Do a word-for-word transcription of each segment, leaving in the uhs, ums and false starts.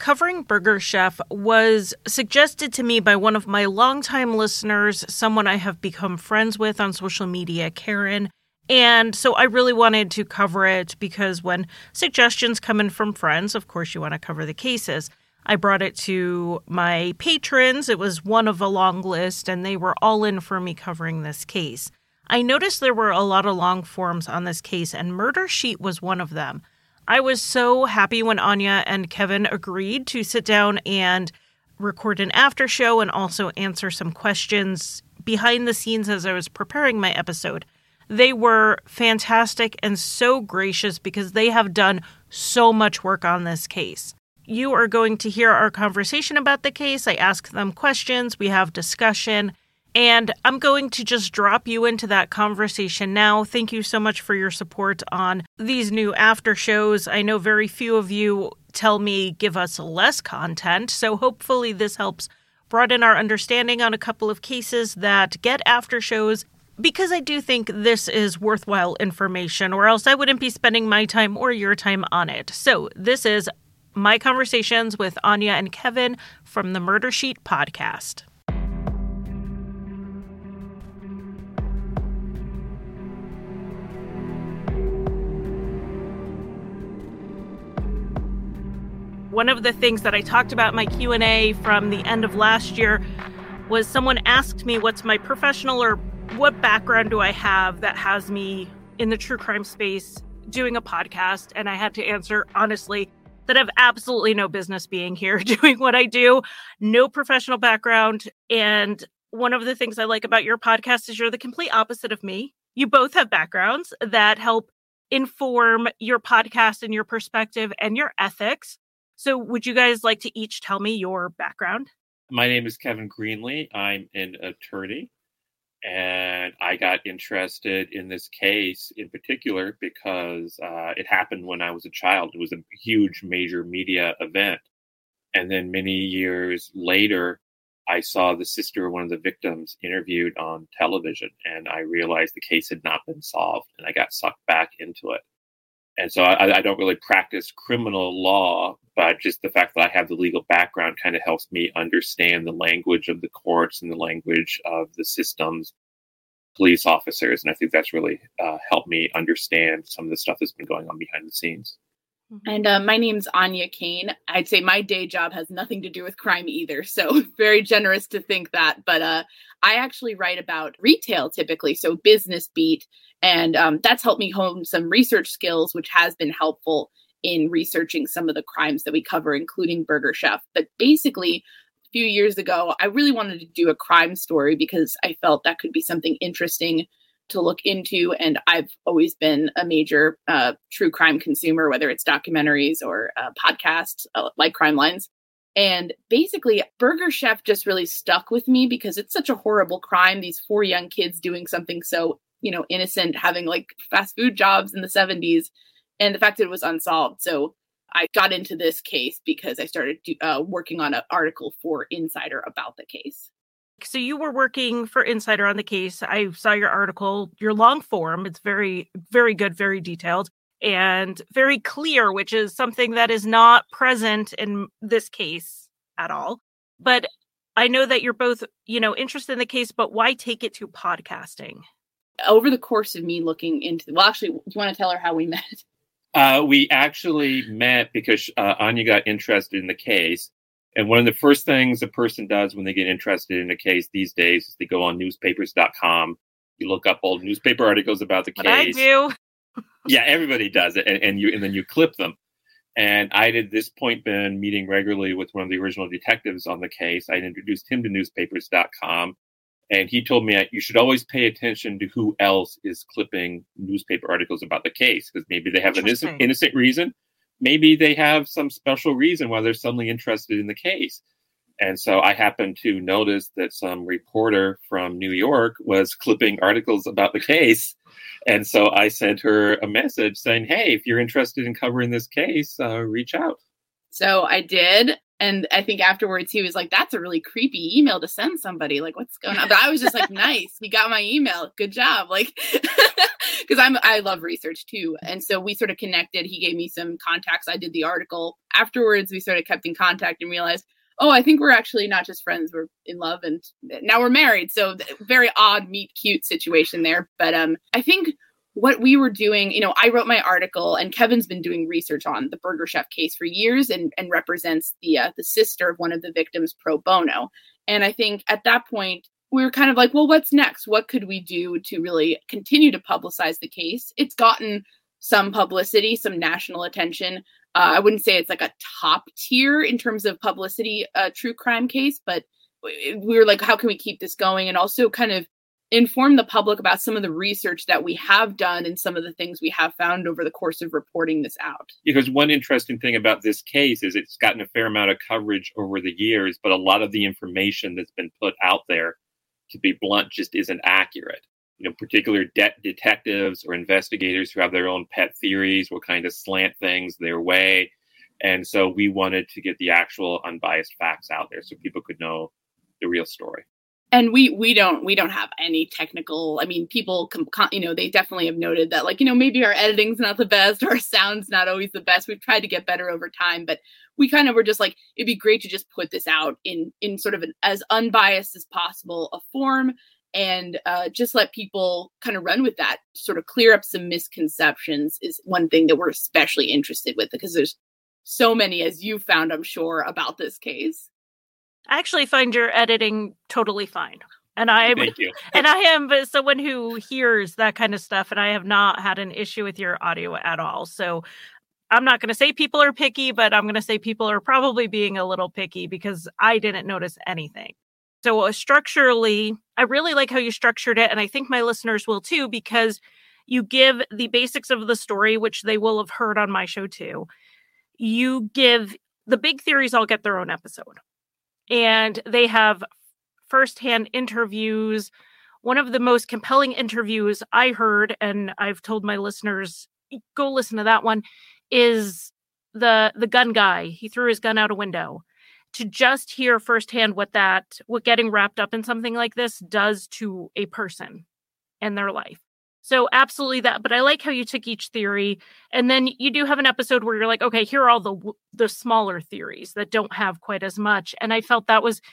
covering Burger Chef was suggested to me by one of my longtime listeners, someone I have become friends with on social media, Karen. And so I really wanted to cover it because when suggestions come in from friends, of course you want to cover the cases. I brought it to my patrons. It was one of a long list, and they were all in for me covering this case. I noticed there were a lot of long forms on this case, and Murder Sheet was one of them. I was so happy when Anya and Kevin agreed to sit down and record an after show and also answer some questions behind the scenes as I was preparing my episode. They were fantastic and so gracious because they have done so much work on this case. You are going to hear our conversation about the case. I ask them questions, we have discussion, and I'm going to just drop you into that conversation now. Thank you so much for your support on these new after shows. I know very few of you tell me give us less content, so hopefully this helps broaden our understanding on a couple of cases that get after shows, because I do think this is worthwhile information, or else I wouldn't be spending my time or your time on it. So this is my conversations with Anya and Kevin from the Murder Sheet podcast. One of the things that I talked about in my Q and A from the end of last year was someone asked me what's my professional or what background do I have that has me in the true crime space doing a podcast? And I had to answer honestly that I have absolutely no business being here doing what I do, no professional background. And one of the things I like about your podcast is you're the complete opposite of me. You both have backgrounds that help inform your podcast and your perspective and your ethics. So would you guys like to each tell me your background? My name is Kevin Greenlee. I'm an attorney, and I got interested in this case in particular because uh, it happened when I was a child. It was a huge, major media event. And then many years later, I saw the sister of one of the victims interviewed on television, and I realized the case had not been solved, and I got sucked back into it. And so I, I don't really practice criminal law, but just the fact that I have the legal background kind of helps me understand the language of the courts and the language of the systems, police officers. And I think that's really uh, helped me understand some of the stuff that's been going on behind the scenes. And uh, my name's Anya Kane. I'd say my day job has nothing to do with crime either. So very generous to think that. But uh, I actually write about retail typically, so business beat. And um, that's helped me hone some research skills, which has been helpful in researching some of the crimes that we cover, including Burger Chef. But basically, a few years ago, I really wanted to do a crime story because I felt that could be something interesting to look into. And I've always been a major uh, true crime consumer, whether it's documentaries or uh, podcasts uh, like Crime Lines. And basically, Burger Chef just really stuck with me because it's such a horrible crime. These four young kids doing something so, you know, innocent, having like fast food jobs in the seventies, and the fact that it was unsolved. So I got into this case because I started do, uh, working on an article for Insider about the case. So you were working for Insider on the case. I saw your article, your long form. It's very, very good, very detailed, and very clear, which is something that is not present in this case at all. But I know that you're both, you know, interested in the case, but why take it to podcasting? Over the course of me looking into, well, actually, do you want to tell her how we met? Uh, we actually met because uh, Anya got interested in the case. And one of the first things a person does when they get interested in a case these days is they go on newspapers dot com. You look up old newspaper articles about the What case. I do. Yeah, everybody does it. And, and you and then you clip them. And I'd at this point been meeting regularly with one of the original detectives on the case. I'd introduced him to newspapers dot com. And he told me you should always pay attention to who else is clipping newspaper articles about the case, because maybe they have an innocent, innocent reason. Maybe they have some special reason why they're suddenly interested in the case. And so I happened to notice that some reporter from New York was clipping articles about the case. And so I sent her a message saying, hey, if you're interested in covering this case, uh, reach out. So I did. And I think afterwards he was like, that's a really creepy email to send somebody. Like, what's going on? But I was just like, nice. He got my email. Good job. Like, because I'm I love research too. And so we sort of connected. He gave me some contacts. I did the article. Afterwards, we sort of kept in contact and realized, oh, I think we're actually not just friends. We're in love and now we're married. So very odd meet cute situation there. But um, I think what we were doing, you know, I wrote my article and Kevin's been doing research on the Burger Chef case for years and, and represents the uh, the sister of one of the victims pro bono. And I think at that point, we were kind of like, well, what's next? What could we do to really continue to publicize the case? It's gotten some publicity, some national attention. Uh, I wouldn't say it's like a top tier in terms of publicity, uh, true crime case, but we were like, how can we keep this going? And also kind of inform the public about some of the research that we have done and some of the things we have found over the course of reporting this out. Because one interesting thing about this case is it's gotten a fair amount of coverage over the years, but a lot of the information that's been put out there, to be blunt, just isn't accurate. You know, particular de- detectives or investigators who have their own pet theories will kind of slant things their way. And so we wanted to get the actual unbiased facts out there so people could know the real story. And we we don't we don't have any technical. I mean, people, com- you know, they definitely have noted that, like, you know, maybe our editing's not the best or our sound's not always the best. We've tried to get better over time, but we kind of were just like, it'd be great to just put this out in in sort of an as unbiased as possible a form and uh, just let people kind of run with that, sort of clear up some misconceptions is one thing that we're especially interested with because there's so many, as you found, I'm sure, about this case. I actually find your editing totally fine. And I Thank you. and I am someone who hears that kind of stuff, and I have not had an issue with your audio at all. So I'm not going to say people are picky, but I'm going to say people are probably being a little picky because I didn't notice anything. So uh, structurally, I really like how you structured it, and I think my listeners will too, because you give the basics of the story, which they will have heard on my show too. You give the big theories all get their own episode. And they have firsthand interviews. One of the most compelling interviews I heard, and I've told my listeners, go listen to that one, is the the gun guy. He threw his gun out a window. To just hear firsthand what that, what getting wrapped up in something like this does to a person and their life. So absolutely that. But I like how you took each theory, and then you do have an episode where you're like, okay, here are all the the smaller theories that don't have quite as much. And I felt that was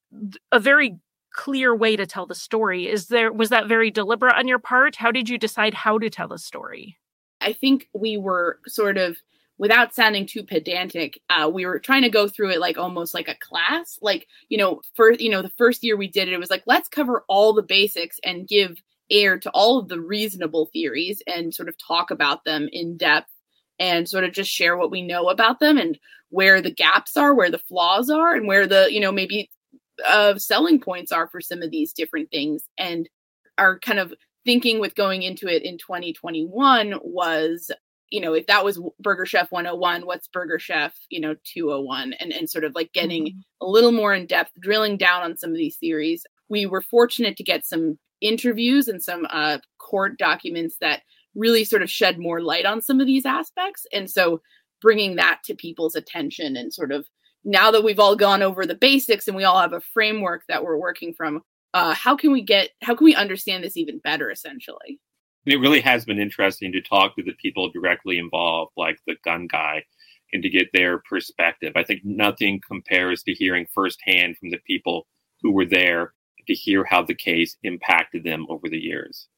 a very clear way to tell the story. Is there was that very deliberate on your part? How did you decide how to tell the story? I think we were sort of, without sounding too pedantic, uh, we were trying to go through it like almost like a class. Like, you know, for you know, the first year we did it, it was like, let's cover all the basics and give air to all of the reasonable theories and sort of talk about them in depth and sort of just share what we know about them and where the gaps are, where the flaws are, and where the, you know, maybe uh, selling points are for some of these different things. And our kind of thinking with going into it in twenty twenty-one was, you know, if that was Burger Chef one oh one, what's Burger Chef, you know, two oh one, and, and sort of like getting mm-hmm. a little more in depth, drilling down on some of these theories. We were fortunate to get some interviews and some uh, court documents that really sort of shed more light on some of these aspects. And so bringing that to people's attention and sort of, now that we've all gone over the basics and we all have a framework that we're working from, uh, how can we get, how can we understand this even better, essentially? It really has been interesting to talk to the people directly involved, like the gun guy, and to get their perspective. I think nothing compares to hearing firsthand from the people who were there to hear how the case impacted them over the years.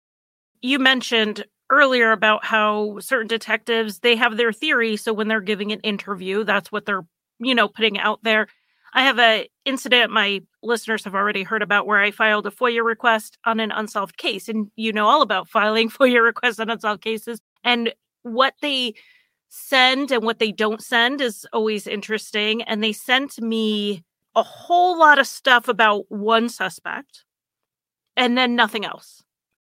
You mentioned earlier about how certain detectives, they have their theory. So when they're giving an interview, that's what they're, you know, putting out there. I have an incident my listeners have already heard about where I filed a FOIA request on an unsolved case. And you know all about filing FOIA requests on unsolved cases. And what they send and what they don't send is always interesting. And they sent me a whole lot of stuff about one suspect and then nothing else.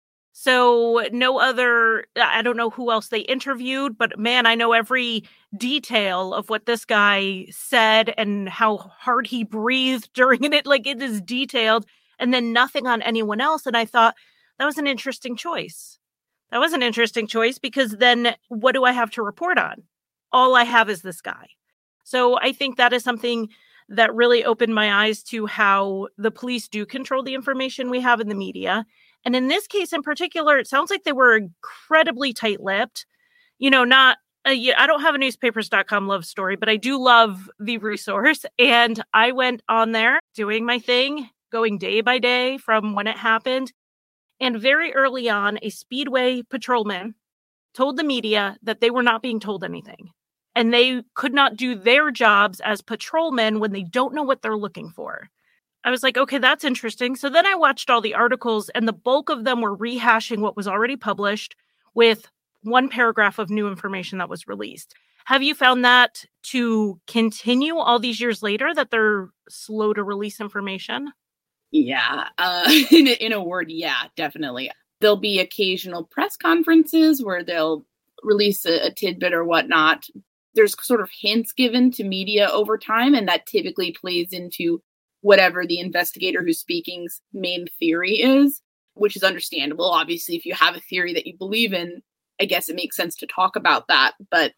So no other, I don't know who else they interviewed, but man, I know every detail of what this guy said and how hard he breathed during it. Like, it is detailed, and then nothing on anyone else. And I thought that was an interesting choice. That was an interesting choice because then what do I have to report on? All I have is this guy. So I think that is something that really opened my eyes to how the police do control the information we have in the media. And in this case in particular, it sounds like they were incredibly tight-lipped. You know, not, uh, I don't have a newspapers dot com love story, but I do love the resource. And I went on there doing my thing, going day by day from when it happened. And very early on, a Speedway patrolman told the media that they were not being told anything. And they could not do their jobs as patrolmen when they don't know what they're looking for. I was like, okay, that's interesting. So then I watched all the articles, and the bulk of them were rehashing what was already published with one paragraph of new information that was released. Have you found that to continue all these years later, that they're slow to release information? Yeah, uh, in, a, in a word, yeah, definitely. There'll be occasional press conferences where they'll release a, a tidbit or whatnot. There's sort of hints given to media over time, and that typically plays into whatever the investigator who's speaking's main theory is, which is understandable. Obviously, if you have a theory that you believe in, I guess it makes sense to talk about that. But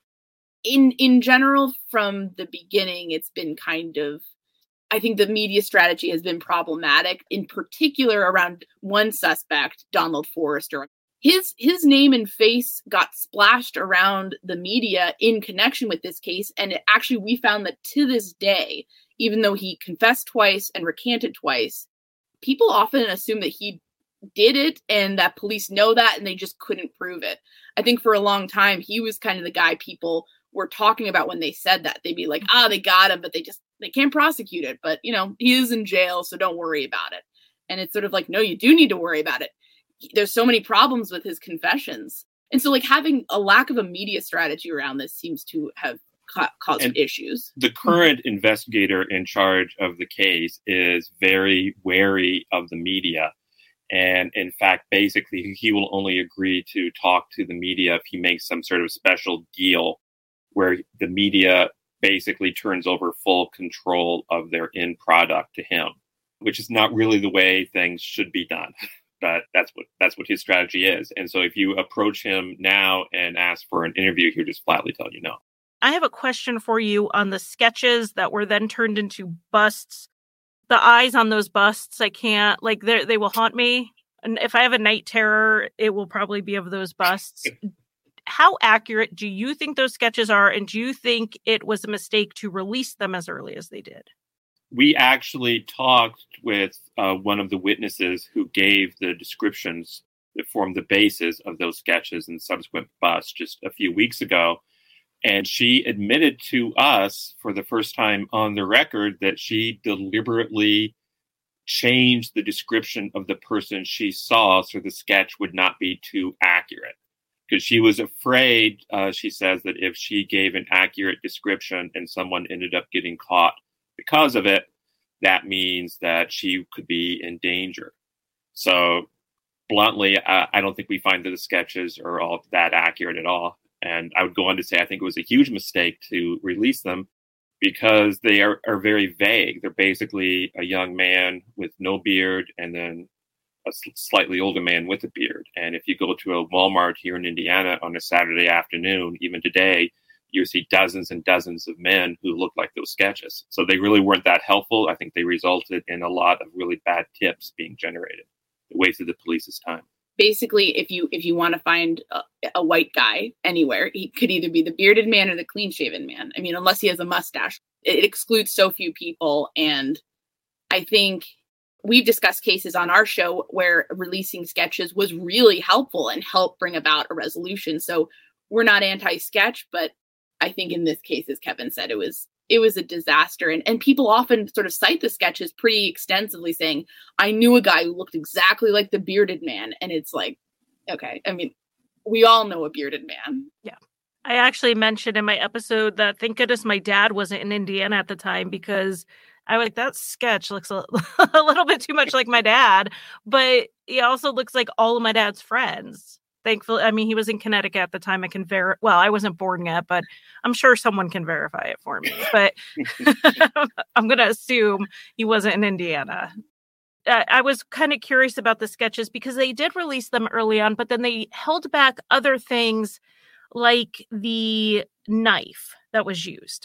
in in general, from the beginning, it's been kind of, I think the media strategy has been problematic, in particular around one suspect, Donald Forrester. His his name and face got splashed around the media in connection with this case. And it, actually, we found that to this day, even though he confessed twice and recanted twice, people often assume that he did it and that police know that and they just couldn't prove it. I think for a long time, he was kind of the guy people were talking about when they said that. They'd be like, ah, oh, they got him, but they just, they can't prosecute it. But, you know, he is in jail, so don't worry about it. And it's sort of like, no, you do need to worry about it. There's so many problems with his confessions. And so like having a lack of a media strategy around this seems to have ca- caused and issues. The current investigator in charge of the case is very wary of the media. And in fact, basically, he will only agree to talk to the media if he makes some sort of special deal where the media basically turns over full control of their end product to him, which is not really the way things should be done. But that's what that's what his strategy is. And so if you approach him now and ask for an interview, he'll just flatly tell you no. I have a question for you on the sketches that were then turned into busts. The eyes on those busts, I can't, like, they will haunt me. And if I have a night terror, it will probably be of those busts. How accurate do you think those sketches are? And do you think it was a mistake to release them as early as they did? We actually talked with uh, one of the witnesses who gave the descriptions that formed the basis of those sketches and subsequent busts just a few weeks ago. And she admitted to us for the first time on the record that she deliberately changed the description of the person she saw so the sketch would not be too accurate. Because she was afraid, uh, she says, that if she gave an accurate description and someone ended up getting caught because of it, that means that she could be in danger. So bluntly, I, I don't think we find that the sketches are all that accurate at all. And I would go on to say I think it was a huge mistake to release them because they are, are very vague. They're basically a young man with no beard and then a slightly older man with a beard. And if you go to a Walmart here in Indiana on a Saturday afternoon, even today, you see dozens and dozens of men who look like those sketches. So they really weren't that helpful. I think they resulted in a lot of really bad tips being generated. It wasted the police's time. Basically, if you if you want to find a, a white guy anywhere, he could either be the bearded man or the clean-shaven man. I mean, unless he has a mustache. It excludes so few people. And I think we've discussed cases on our show where releasing sketches was really helpful and helped bring about a resolution. So we're not anti-sketch, but I think in this case, as Kevin said, it was it was a disaster. And, and people often sort of cite the sketches pretty extensively saying, I knew a guy who looked exactly like the bearded man. And it's like, okay, I mean, we all know a bearded man. Yeah. I actually mentioned in my episode that thank goodness my dad wasn't in Indiana at the time because I was like, that sketch looks a, a little bit too much like my dad, but he also looks like all of my dad's friends. Thankfully, I mean, he was in Connecticut at the time. I can verify. Well, I wasn't born yet, but I'm sure someone can verify it for me. But I'm going to assume he wasn't in Indiana. I, I was kind of curious about the sketches because they did release them early on, but then they held back other things like the knife that was used.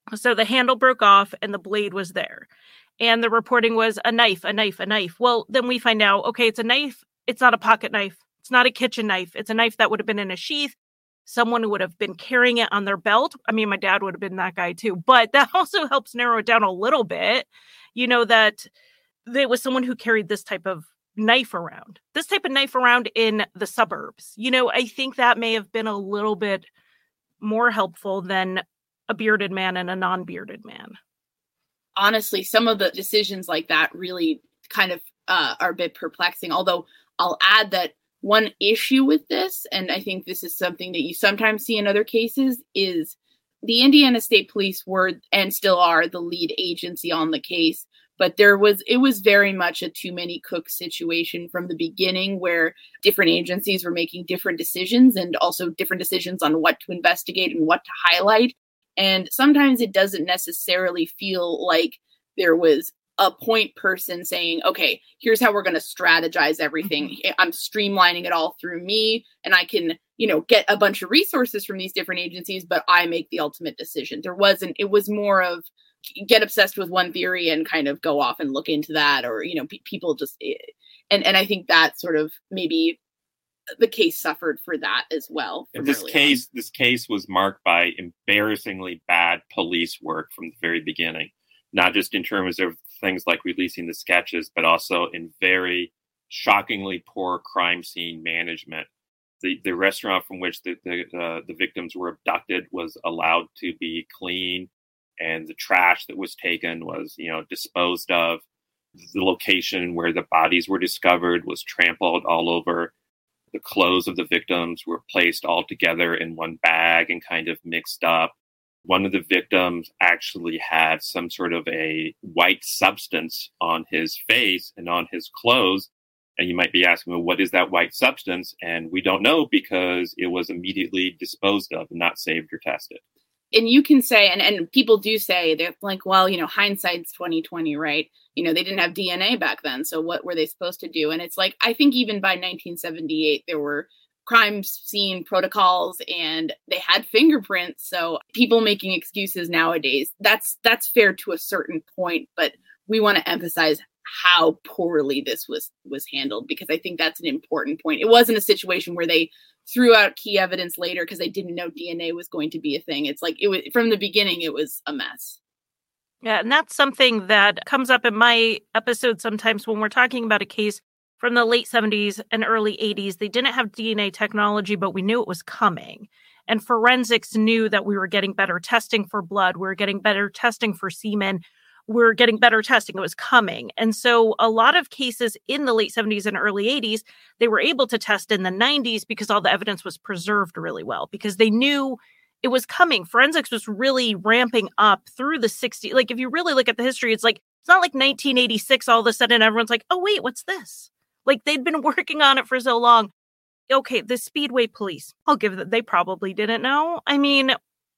So the handle broke off and the blade was there. And the reporting was a knife, a knife, a knife. Well, then we find out, okay, it's a knife. It's not a pocket knife. It's not a kitchen knife. It's a knife that would have been in a sheath. Someone would have been carrying it on their belt. I mean, my dad would have been that guy too. But that also helps narrow it down a little bit. You know, that there was someone who carried this type of knife around, this type of knife around in the suburbs. You know, I think that may have been a little bit more helpful than a bearded man and a non-bearded man. Honestly, some of the decisions like that really kind of uh, are a bit perplexing. Although I'll add that one issue with this, and I think this is something that you sometimes see in other cases, is the Indiana State Police were and still are the lead agency on the case. But there was, it was very much a too many cooks situation from the beginning, where different agencies were making different decisions and also different decisions on what to investigate and what to highlight. And sometimes it doesn't necessarily feel like there was a point person saying, okay, here's how we're going to strategize everything. Mm-hmm. I'm streamlining it all through me, and I can, you know, get a bunch of resources from these different agencies, but I make the ultimate decision. There wasn't, it was more of, get obsessed with one theory and kind of go off and look into that, or, you know, p- people just, and, and I think that sort of maybe the case suffered for that as well. In this case, on. this case was marked by embarrassingly bad police work from the very beginning, not just in terms of things like releasing the sketches, but also in very shockingly poor crime scene management. The the restaurant from which the, the, uh, the victims were abducted was allowed to be clean, and the trash that was taken was, you know, disposed of. The location where the bodies were discovered was trampled all over. The clothes of the victims were placed all together in one bag and kind of mixed up. One of the victims actually had some sort of a white substance on his face and on his clothes. And you might be asking, well, what is that white substance? And we don't know, because it was immediately disposed of and not saved or tested. And you can say, and, and people do say, they're like, well, you know, hindsight's twenty twenty, right? You know, they didn't have D N A back then. So what were they supposed to do? And it's like, I think even by nineteen seventy-eight, there were crime scene protocols and they had fingerprints. So people making excuses nowadays, that's that's fair to a certain point. But we want to emphasize how poorly this was was handled, because I think that's an important point. It wasn't a situation where they threw out key evidence later because they didn't know D N A was going to be a thing. It's like, it was from the beginning, it was a mess. Yeah, and that's something that comes up in my episode sometimes when we're talking about a case from the late seventies and early eighties. They didn't have D N A technology, but we knew it was coming. And forensics knew that we were getting better testing for blood. We were getting better testing for semen. We were getting better testing. It was coming. And so a lot of cases in the late seventies and early eighties, they were able to test in the nineties because all the evidence was preserved really well, because they knew it was coming. Forensics was really ramping up through the sixties. Like, if you really look at the history, it's like, it's not like nineteen eighty-six, all of a sudden everyone's like, oh, wait, what's this? Like, they'd been working on it for so long. Okay, the Speedway police, I'll give that. They probably didn't know. I mean,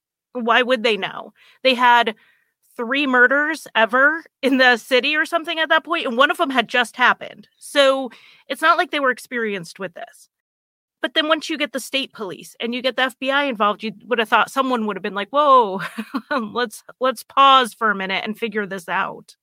why would they know? They had three murders ever in the city or something at that point, and one of them had just happened. So it's not like they were experienced with this. But then once you get the state police and you get the F B I involved, you would have thought someone would have been like, whoa, let's let's pause for a minute and figure this out.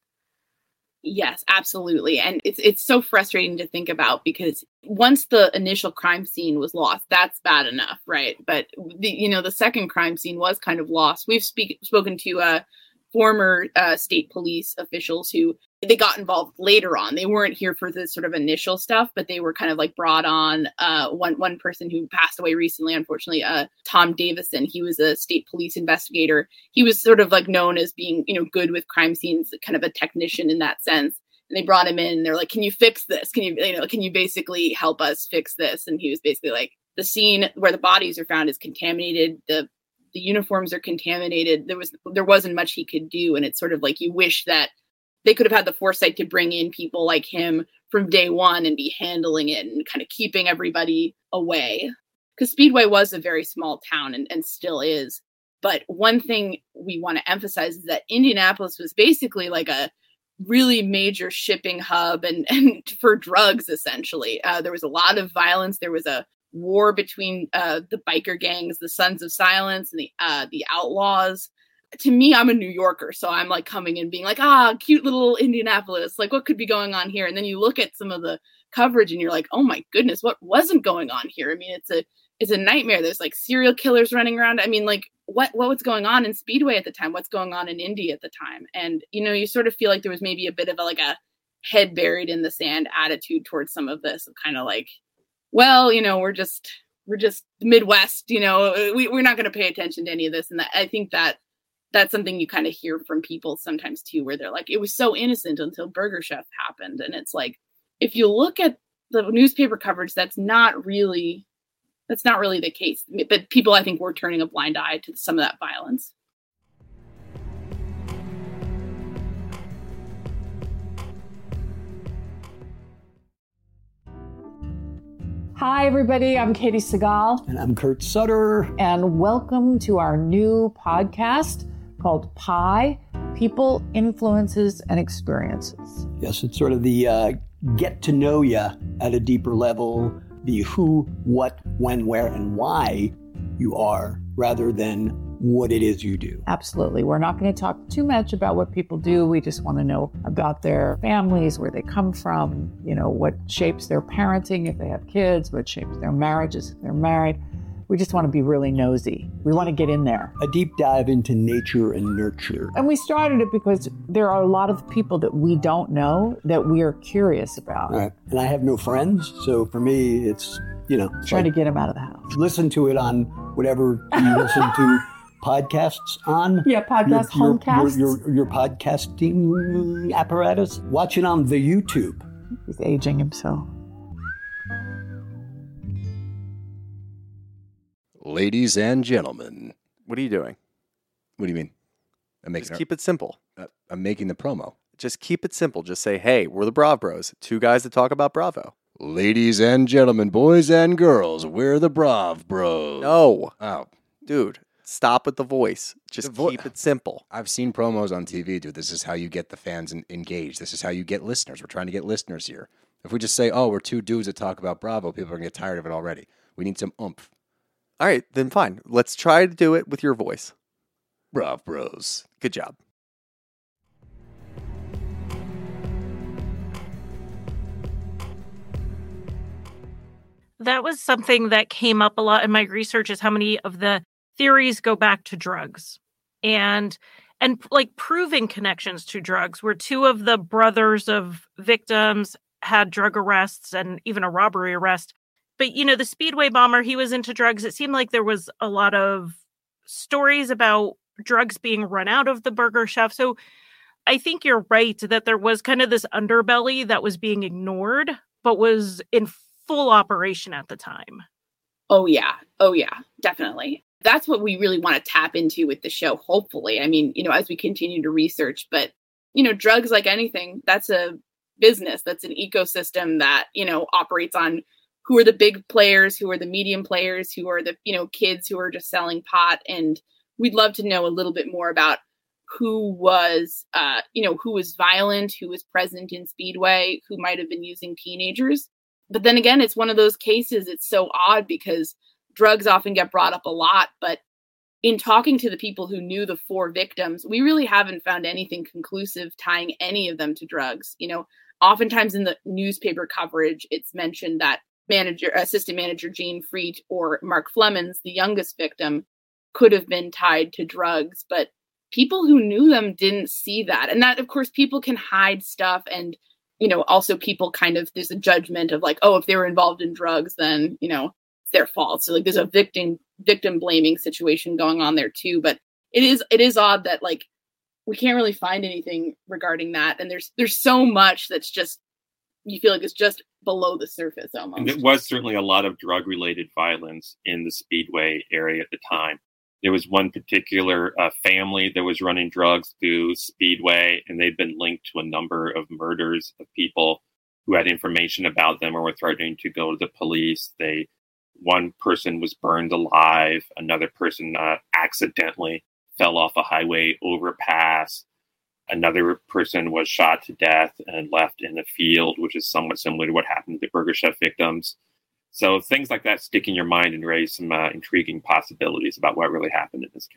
Yes, absolutely. And it's it's so frustrating to think about, because once the initial crime scene was lost, that's bad enough, right? But the you know the second crime scene was kind of lost. We've speak, spoken to uh, former uh, state police officials who they got involved later on. They weren't here for the sort of initial stuff, but they were kind of like brought on. Uh, one one person who passed away recently, unfortunately, uh, Tom Davison. He was a state police investigator. He was sort of like known as being, you know, good with crime scenes, kind of a technician in that sense. And they brought him in and they're like, can you fix this? Can you, you know, can you basically help us fix this? And he was basically like, the scene where the bodies are found is contaminated. The the uniforms are contaminated. There was, there wasn't much he could do. And it's sort of like, you wish that they could have had the foresight to bring in people like him from day one and be handling it and kind of keeping everybody away. Because Speedway was a very small town and, and still is. But one thing we want to emphasize is that Indianapolis was basically like a really major shipping hub and, and for drugs, essentially. Uh, there was a lot of violence. There was a war between uh, the biker gangs, the Sons of Silence, and the uh, the Outlaws. to me, I'm a New Yorker, so I'm like coming in being like, ah, cute little Indianapolis. Like, what could be going on here? And then you look at some of the coverage and you're like, oh my goodness, what wasn't going on here? I mean, it's a it's a nightmare. There's like serial killers running around. I mean, like what what was going on in Speedway at the time? What's going on in Indy at the time? And, you know, you sort of feel like there was maybe a bit of a, like a head buried in the sand attitude towards some of this, of kind of like, well, you know, we're just we're just Midwest, you know, we, we're not going to pay attention to any of this. And that, I think that that's something you kind of hear from people sometimes too, where they're like, it was so innocent until Burger Chef happened. And it's like, if you look at the newspaper coverage, that's not really, that's not really the case. But people, I think, were turning a blind eye to some of that violence. Hi, everybody. I'm Katie Segal. And I'm Kurt Sutter. And welcome to our new podcast called Pi, People, Influences, and Experiences. Yes, it's sort of the uh, get to know you at a deeper level, the who, what, when, where, and why you are, rather than what it is you do. Absolutely. We're not going to talk too much about what people do. We just want to know about their families, where they come from, you know, what shapes their parenting if they have kids, what shapes their marriages if they're married. We just want to be really nosy. We want to get in there. A deep dive into nature and nurture. And we started it because there are a lot of people that we don't know that we are curious about. Right. And I have no friends, so for me, it's, you know. Trying like, to get them out of the house. Listen to it on whatever you listen to podcasts on. Yeah, podcast, your, homecasts. Your, your, your podcasting apparatus. Watch it on the YouTube. He's aging himself. Ladies and gentlemen. What are you doing? What do you mean? I'm making Just keep it simple. Uh, I'm making the promo. Just keep it simple. Just say, hey, we're the Brav Bros. Two guys that talk about Bravo. Ladies and gentlemen, boys and girls, we're the Brav Bros. No. Oh. Dude, stop with the voice. Just The vo- keep it simple. I've seen promos on T V, dude. This is how you get the fans in- engaged. This is how you get listeners. We're trying to get listeners here. If we just say, oh, we're two dudes that talk about Bravo, people are going to get tired of it already. We need some oomph. All right, then fine. Let's try to do it with your voice. Brav Bros. Good job. That was something that came up a lot in my research, is how many of the theories go back to drugs and and like proving connections to drugs, where two of the brothers of victims had drug arrests and even a robbery arrest. But, you know, the Speedway bomber, he was into drugs. It seemed like there was a lot of stories about drugs being run out of the Burger Chef. So I think you're right that there was kind of this underbelly that was being ignored, but was in full operation at the time. Oh, yeah. Oh, yeah, definitely. That's what we really want to tap into with the show, hopefully. I mean, you know, as we continue to research, but, you know, drugs, like anything, that's a business. That's an ecosystem that, you know, operates on who are the big players, who are the medium players, who are the, you know, kids who are just selling pot. And we'd love to know a little bit more about who was, uh, you know, who was violent, who was present in Speedway, who might have been using teenagers. But then again, it's one of those cases, it's so odd because drugs often get brought up a lot. But in talking to the people who knew the four victims, we really haven't found anything conclusive tying any of them to drugs. You know, oftentimes in the newspaper coverage, it's mentioned that manager, assistant manager Jane Freet or Mark Flemons, the youngest victim, could have been tied to drugs, but people who knew them didn't see that. And that, of course, people can hide stuff. And, you know, also people kind of, there's a judgment of like, oh, if they were involved in drugs, then, you know, it's their fault. So like there's a victim, victim blaming situation going on there too. But it is, it is odd that like, we can't really find anything regarding that. And there's, there's so much that's just, you feel like it's just below the surface almost. And there was certainly a lot of drug-related violence in the Speedway area at the time. There was one particular uh, family that was running drugs through Speedway, and they've been linked to a number of murders of people who had information about them or were threatening to go to the police. They, one person was burned alive. Another person uh, accidentally fell off a highway overpass. Another person was shot to death and left in a field, which is somewhat similar to what happened to the Burger Chef victims. So things like that stick in your mind and raise some uh, intriguing possibilities about what really happened in this case.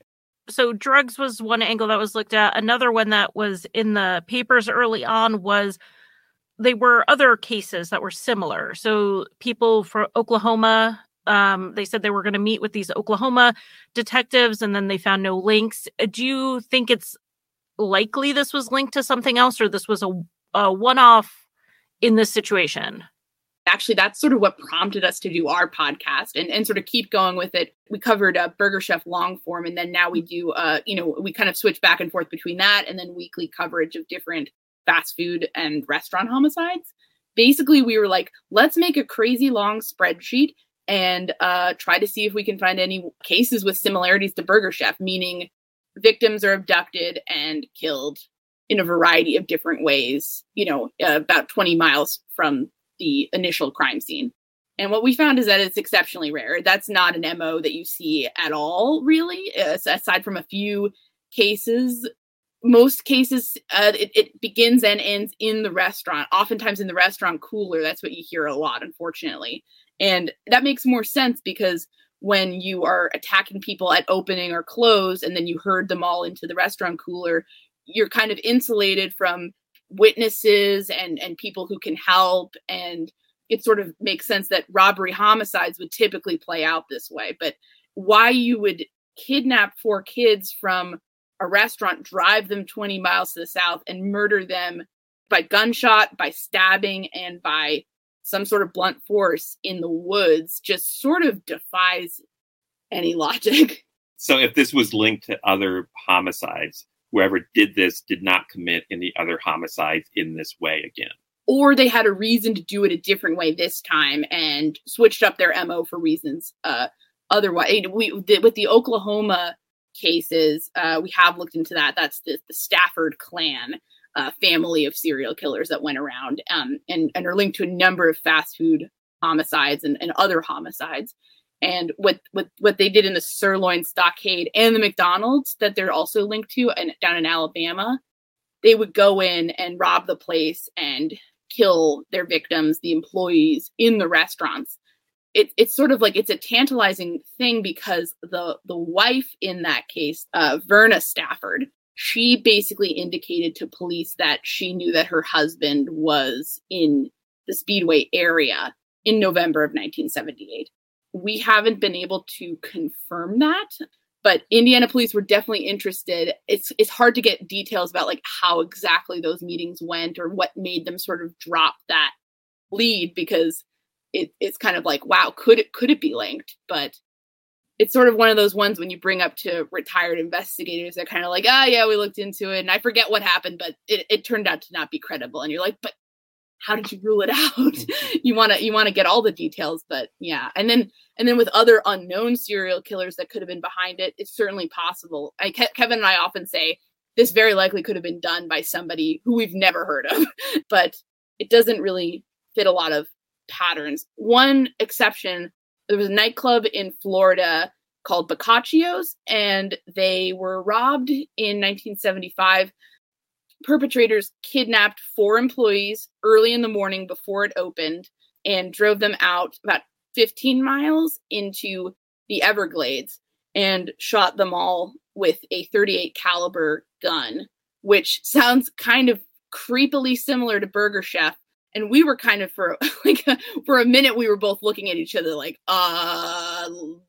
So drugs was one angle that was looked at. Another one that was in the papers early on was they were other cases that were similar. So people from Oklahoma, um, they said they were going to meet with these Oklahoma detectives, and then they found no links. Do you think it's likely this was linked to something else, or this was a, a one-off in this situation? Actually, that's sort of what prompted us to do our podcast and, and sort of keep going with it. We covered uh, Burger Chef long form, and then now we do, uh, you know, we kind of switch back and forth between that and then weekly coverage of different fast food and restaurant homicides. Basically, we were like, let's make a crazy long spreadsheet and uh, try to see if we can find any cases with similarities to Burger Chef, meaning victims are abducted and killed in a variety of different ways, you know, uh, about twenty miles from the initial crime scene. And what we found is that it's exceptionally rare. That's not an M O that you see at all, really, uh, aside from a few cases. Most cases, uh, it, it begins and ends in the restaurant, oftentimes in the restaurant cooler. That's what you hear a lot, unfortunately. And that makes more sense because when you are attacking people at opening or close, and then you herd them all into the restaurant cooler, you're kind of insulated from witnesses and, and people who can help. And it sort of makes sense that robbery homicides would typically play out this way. But why you would kidnap four kids from a restaurant, drive them twenty miles to the south, and murder them by gunshot, by stabbing, and by some sort of blunt force in the woods just sort of defies any logic. So if this was linked to other homicides, whoever did this did not commit any other homicides in this way again. Or they had a reason to do it a different way this time and switched up their M O for reasons uh, otherwise. We, with the Oklahoma cases, uh, we have looked into that. That's the, the Stafford clan uh, family of serial killers that went around um, and, and are linked to a number of fast food homicides and, and other homicides. And what, what what they did in the Sirloin Stockade and the McDonald's that they're also linked to and down in Alabama, they would go in and rob the place and kill their victims, the employees in the restaurants. It, it's sort of like it's a tantalizing thing because the the wife in that case, uh, Verna Stafford, she basically indicated to police that she knew that her husband was in the Speedway area in November of nineteen seventy-eight. We haven't been able to confirm that, but Indiana police were definitely interested. It's it's hard to get details about like how exactly those meetings went or what made them sort of drop that lead because it, it's kind of like, wow, could it could it be linked? But it's sort of one of those ones when you bring up to retired investigators, they're kind of like, oh yeah, we looked into it and I forget what happened, but it, it turned out to not be credible. And you're like, but how did you rule it out? you want to you want to get all the details, but yeah. And then and then with other unknown serial killers that could have been behind it, it's certainly possible. I, Ke- Kevin and I often say this very likely could have been done by somebody who we've never heard of, but it doesn't really fit a lot of patterns. One exception, there was a nightclub in Florida called Boccaccio's, and they were robbed in nineteen seventy-five. Perpetrators kidnapped four employees early in the morning before it opened and drove them out about fifteen miles into the Everglades and shot them all with a thirty-eight caliber gun, which sounds kind of creepily similar to Burger Chef. And we were kind of for like for a minute, we were both looking at each other like, uh,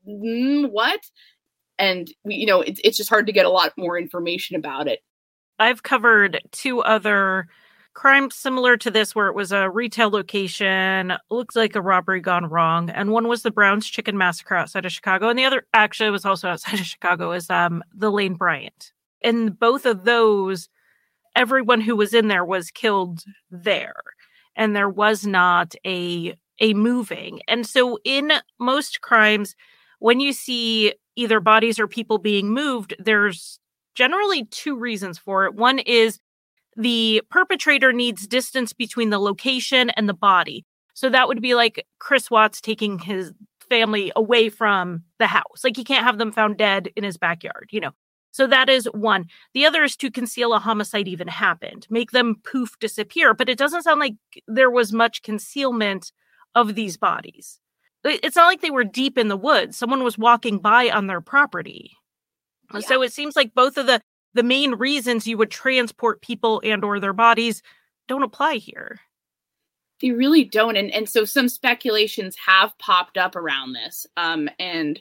what? And we, you know, it's it's just hard to get a lot more information about it. I've covered two other crimes similar to this where it was a retail location, looks like a robbery gone wrong. And one was the Brown's Chicken Massacre outside of Chicago. And the other actually was also outside of Chicago is um, the Lane Bryant. And both of those, everyone who was in there was killed there. And there was not a a moving. And so in most crimes, when you see either bodies or people being moved, there's generally two reasons for it. One is the perpetrator needs distance between the location and the body. So that would be like Chris Watts taking his family away from the house. Like he can't have them found dead in his backyard, you know. So that is one. The other is to conceal a homicide even happened, make them poof disappear. But it doesn't sound like there was much concealment of these bodies. It's not like they were deep in the woods. Someone was walking by on their property. Yeah. So it seems like both of the, the main reasons you would transport people and or their bodies don't apply here. They really don't. And, and so some speculations have popped up around this. Um, and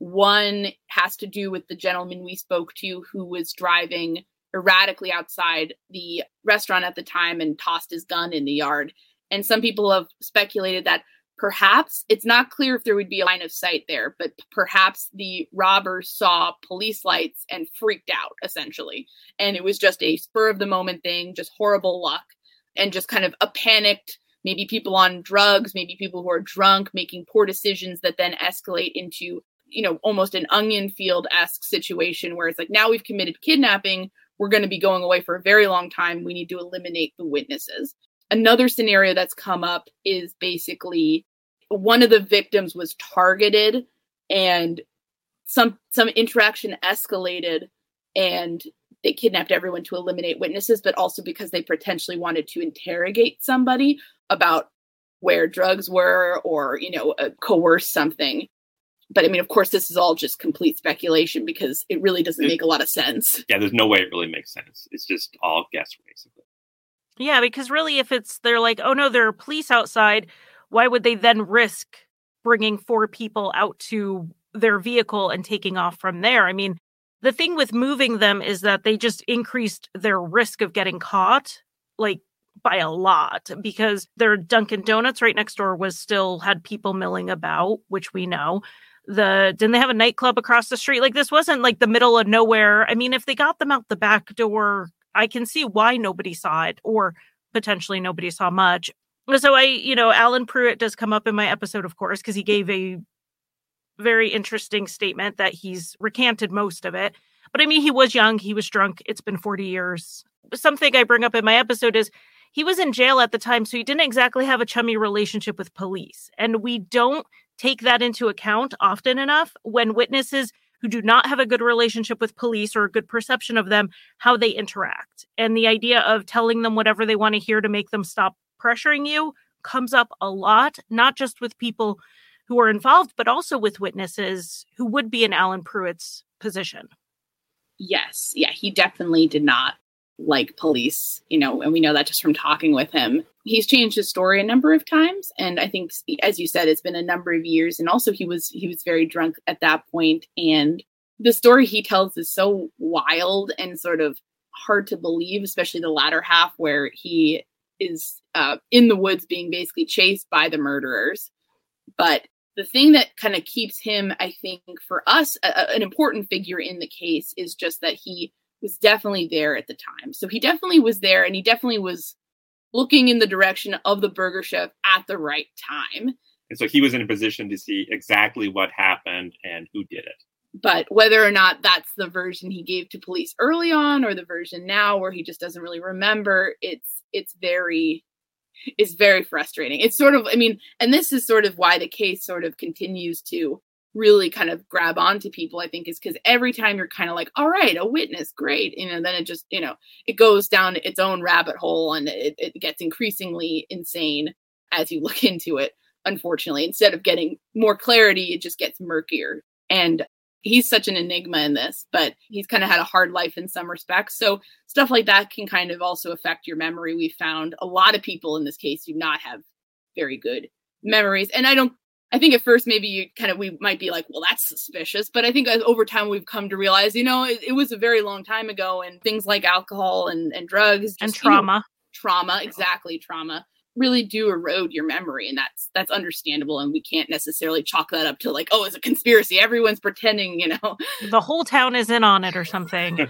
one has to do with the gentleman we spoke to who was driving erratically outside the restaurant at the time and tossed his gun in the yard. And some people have speculated that perhaps, it's not clear if there would be a line of sight there, but perhaps the robbers saw police lights and freaked out, essentially. And it was just a spur of the moment thing, just horrible luck, and just kind of a panicked, maybe people on drugs, maybe people who are drunk, making poor decisions that then escalate into, you know, almost an onion field-esque situation where it's like, now we've committed kidnapping, we're going to be going away for a very long time, we need to eliminate the witnesses. Another scenario that's come up is basically one of the victims was targeted and some some interaction escalated and they kidnapped everyone to eliminate witnesses, but also because they potentially wanted to interrogate somebody about where drugs were or, you know, uh, coerce something. But I mean, of course, this is all just complete speculation because it really doesn't make a lot of sense. Yeah, there's no way it really makes sense. It's just all guess, basically. Yeah, because really, if it's, they're like, oh no, there are police outside, why would they then risk bringing four people out to their vehicle and taking off from there? I mean, the thing with moving them is that they just increased their risk of getting caught, like, by a lot, because their Dunkin' Donuts right next door was still had people milling about, which we know. The didn't they have a nightclub across the street? Like, this wasn't like the middle of nowhere. I mean, if they got them out the back door, I can see why nobody saw it, or potentially nobody saw much. So I, you know, Alan Pruitt does come up in my episode, of course, because he gave a very interesting statement that he's recanted most of it. But I mean, he was young, he was drunk. It's been forty years. Something I bring up in my episode is he was in jail at the time, so he didn't exactly have a chummy relationship with police. And we don't take that into account often enough when witnesses who do not have a good relationship with police or a good perception of them, how they interact. And the idea of telling them whatever they want to hear to make them stop pressuring you comes up a lot, not just with people who are involved, but also with witnesses who would be in Alan Pruitt's position. Yes. Yeah, he definitely did not like police, you know, and we know that just from talking with him. He's changed his story a number of times. And I think, as you said, it's been a number of years. And also he was he was very drunk at that point. And the story he tells is so wild and sort of hard to believe, especially the latter half where he is uh, in the woods being basically chased by the murderers. But the thing that kind of keeps him, I think, for us, a, an important figure in the case is just that he was definitely there at the time. So he definitely was there, and he definitely was looking in the direction of the burger chef at the right time. And so he was in a position to see exactly what happened and who did it. But whether or not that's the version he gave to police early on or the version now where he just doesn't really remember, it's it's very it's very frustrating. It's sort of, I mean, and this is sort of why the case sort of continues to really kind of grab onto people, I think, is because every time you're kind of like, all right, a witness, great. You know, then it just, you know, it goes down its own rabbit hole and it, it gets increasingly insane as you look into it. Unfortunately, instead of getting more clarity, it just gets murkier. And he's such an enigma in this, but he's kind of had a hard life in some respects. So stuff like that can kind of also affect your memory. We found a lot of people in this case do not have very good memories. And I don't, I think at first maybe you kind of, we might be like, well, that's suspicious. But I think as over time we've come to realize, you know, it, it was a very long time ago, and things like alcohol and, and drugs. Just, and trauma. You know, trauma, exactly, trauma. Really do erode your memory, and that's that's understandable, and we can't necessarily chalk that up to like, oh, it's a conspiracy, everyone's pretending, you know, the whole town is in on it or something.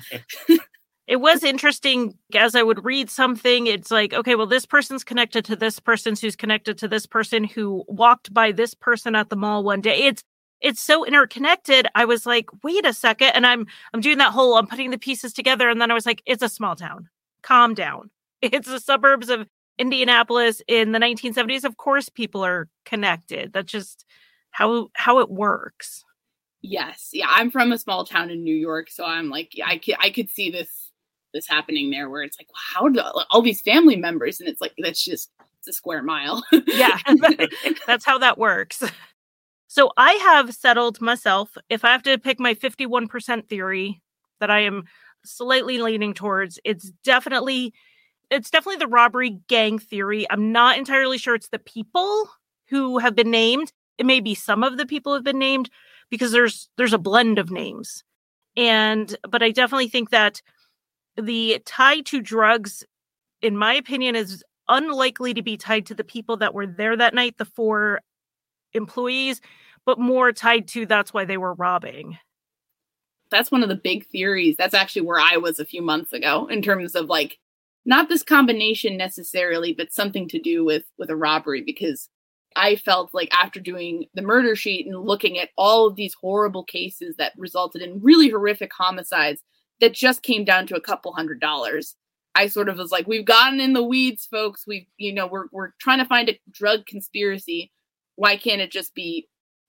It was interesting as I would read something, it's like, okay, well, this person's connected to this person who's connected to this person who walked by this person at the mall one day. It's it's so interconnected. I was like, wait a second, and I'm I'm doing that whole I'm putting the pieces together, and then I was like, it's a small town, calm down. It's the suburbs of Indianapolis in the nineteen seventies. Of course people are connected. That's just how how it works. Yes. Yeah, I'm from a small town in New York, so I'm like, yeah, I could I could see this this happening there, where it's like, well, how do all these family members, and it's like, that's just it's a square mile. Yeah. That's how that works. So I have settled myself, if I have to pick my fifty-one percent theory, that I am slightly leaning towards. It's definitely it's definitely the robbery gang theory. I'm not entirely sure it's the people who have been named. It may be some of the people have been named because there's there's a blend of names. And but I definitely think that the tie to drugs, in my opinion, is unlikely to be tied to the people that were there that night, the four employees, but more tied to that's why they were robbing. That's one of the big theories. That's actually where I was a few months ago in terms of like, not this combination necessarily, but something to do with, with a robbery, because I felt like after doing the murder sheet and looking at all of these horrible cases that resulted in really horrific homicides that just came down to a couple hundred dollars, I sort of was like, we've gotten in the weeds, folks. We've, you know, we're, we're trying to find a drug conspiracy. Why can't it just be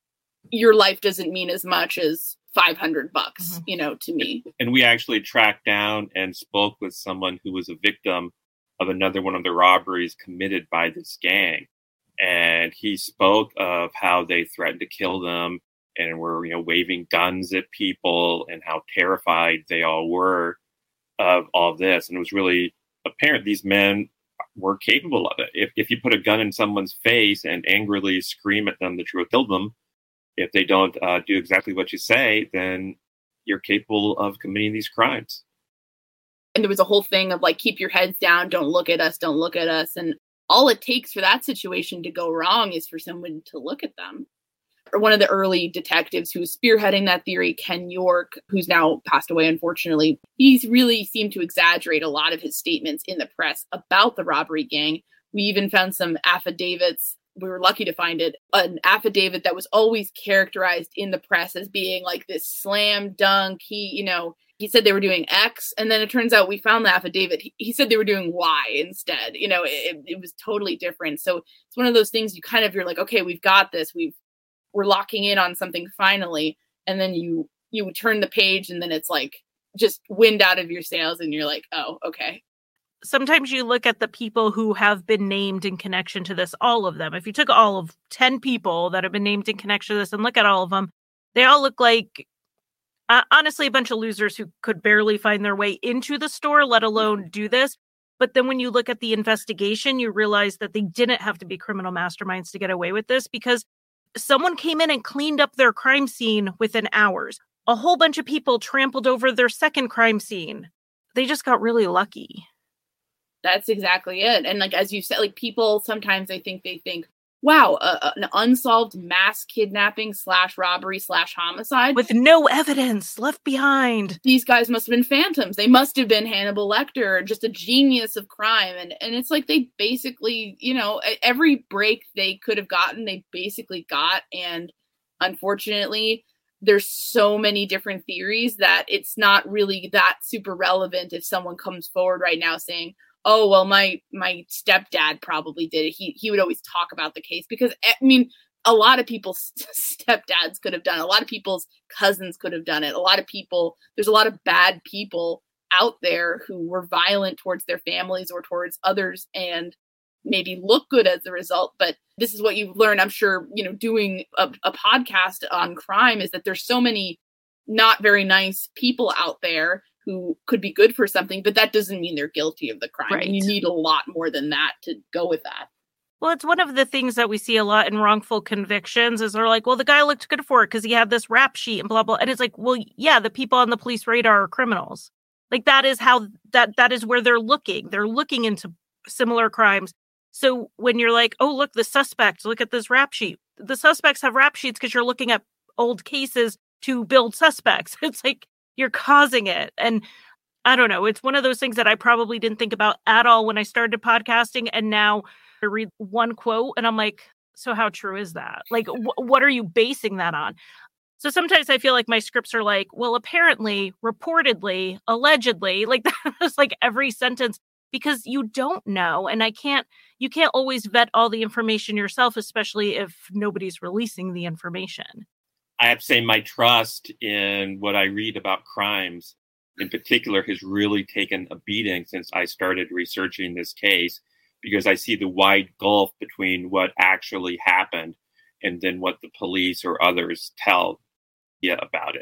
your life doesn't mean as much as five hundred bucks, mm-hmm. you know, to me. And we actually tracked down and spoke with someone who was a victim of another one of the robberies committed by this gang. And he spoke of how they threatened to kill them and were, you know, waving guns at people and how terrified they all were of all this. And it was really apparent these men were capable of it. If, if you put a gun in someone's face and angrily scream at them that you will kill them, if they don't uh, do exactly what you say, then you're capable of committing these crimes. And there was a whole thing of like, keep your heads down, don't look at us, don't look at us. And all it takes for that situation to go wrong is for someone to look at them. Or one of the early detectives who was spearheading that theory, Ken York, who's now passed away, unfortunately, he's really seemed to exaggerate a lot of his statements in the press about the robbery gang. We even found some affidavits. We were lucky to find it, an affidavit that was always characterized in the press as being like this slam dunk. He, you know, he said they were doing X, and then it turns out we found the affidavit. He, he said they were doing Y instead. You know, it, it was totally different. So it's one of those things you kind of, you're like, okay, we've got this. We've, we're locking in on something finally. And then you, you turn the page and then it's like just wind out of your sails and you're like, oh, okay. Sometimes you look at the people who have been named in connection to this, all of them. If you took all of ten people that have been named in connection to this and look at all of them, they all look like, uh, honestly, a bunch of losers who could barely find their way into the store, let alone do this. But then when you look at the investigation, you realize that they didn't have to be criminal masterminds to get away with this because someone came in and cleaned up their crime scene within hours. A whole bunch of people trampled over their second crime scene. They just got really lucky. That's exactly it. And like, as you said, like people, sometimes I think they think, wow, uh, an unsolved mass kidnapping slash robbery slash homicide. With no evidence left behind. These guys must have been phantoms. They must have been Hannibal Lecter, just a genius of crime. And, and it's like they basically, you know, every break they could have gotten, they basically got. And unfortunately, there's so many different theories that it's not really that super relevant if someone comes forward right now saying, oh, well, my my stepdad probably did it. He he would always talk about the case because, I mean, a lot of people's stepdads could have done it. A lot of people's cousins could have done it. A lot of people, there's a lot of bad people out there who were violent towards their families or towards others and maybe look good as a result. But this is what you learn, I'm sure, you know, doing a, a podcast on crime is that there's so many not very nice people out there who could be good for something, but that doesn't mean they're guilty of the crime. Right. And you need a lot more than that to go with that. Well, it's one of the things that we see a lot in wrongful convictions is they're like, well, the guy looked good for it because he had this rap sheet and blah, blah. And it's like, well, yeah, the people on the police radar are criminals. Like that is how that that is where they're looking. They're looking into similar crimes. So when you're like, oh, look, the suspect, look at this rap sheet. The suspects have rap sheets because you're looking at old cases to build suspects. It's like, you're causing it. And I don't know. It's one of those things that I probably didn't think about at all when I started podcasting. And now I read one quote and I'm like, so how true is that? Like, wh- what are you basing that on? So sometimes I feel like my scripts are like, well, apparently, reportedly, allegedly, like that is like every sentence because you don't know. And I can't, you can't always vet all the information yourself, especially if nobody's releasing the information. I have to say my trust in what I read about crimes in particular has really taken a beating since I started researching this case because I see the wide gulf between what actually happened and then what the police or others tell you about it.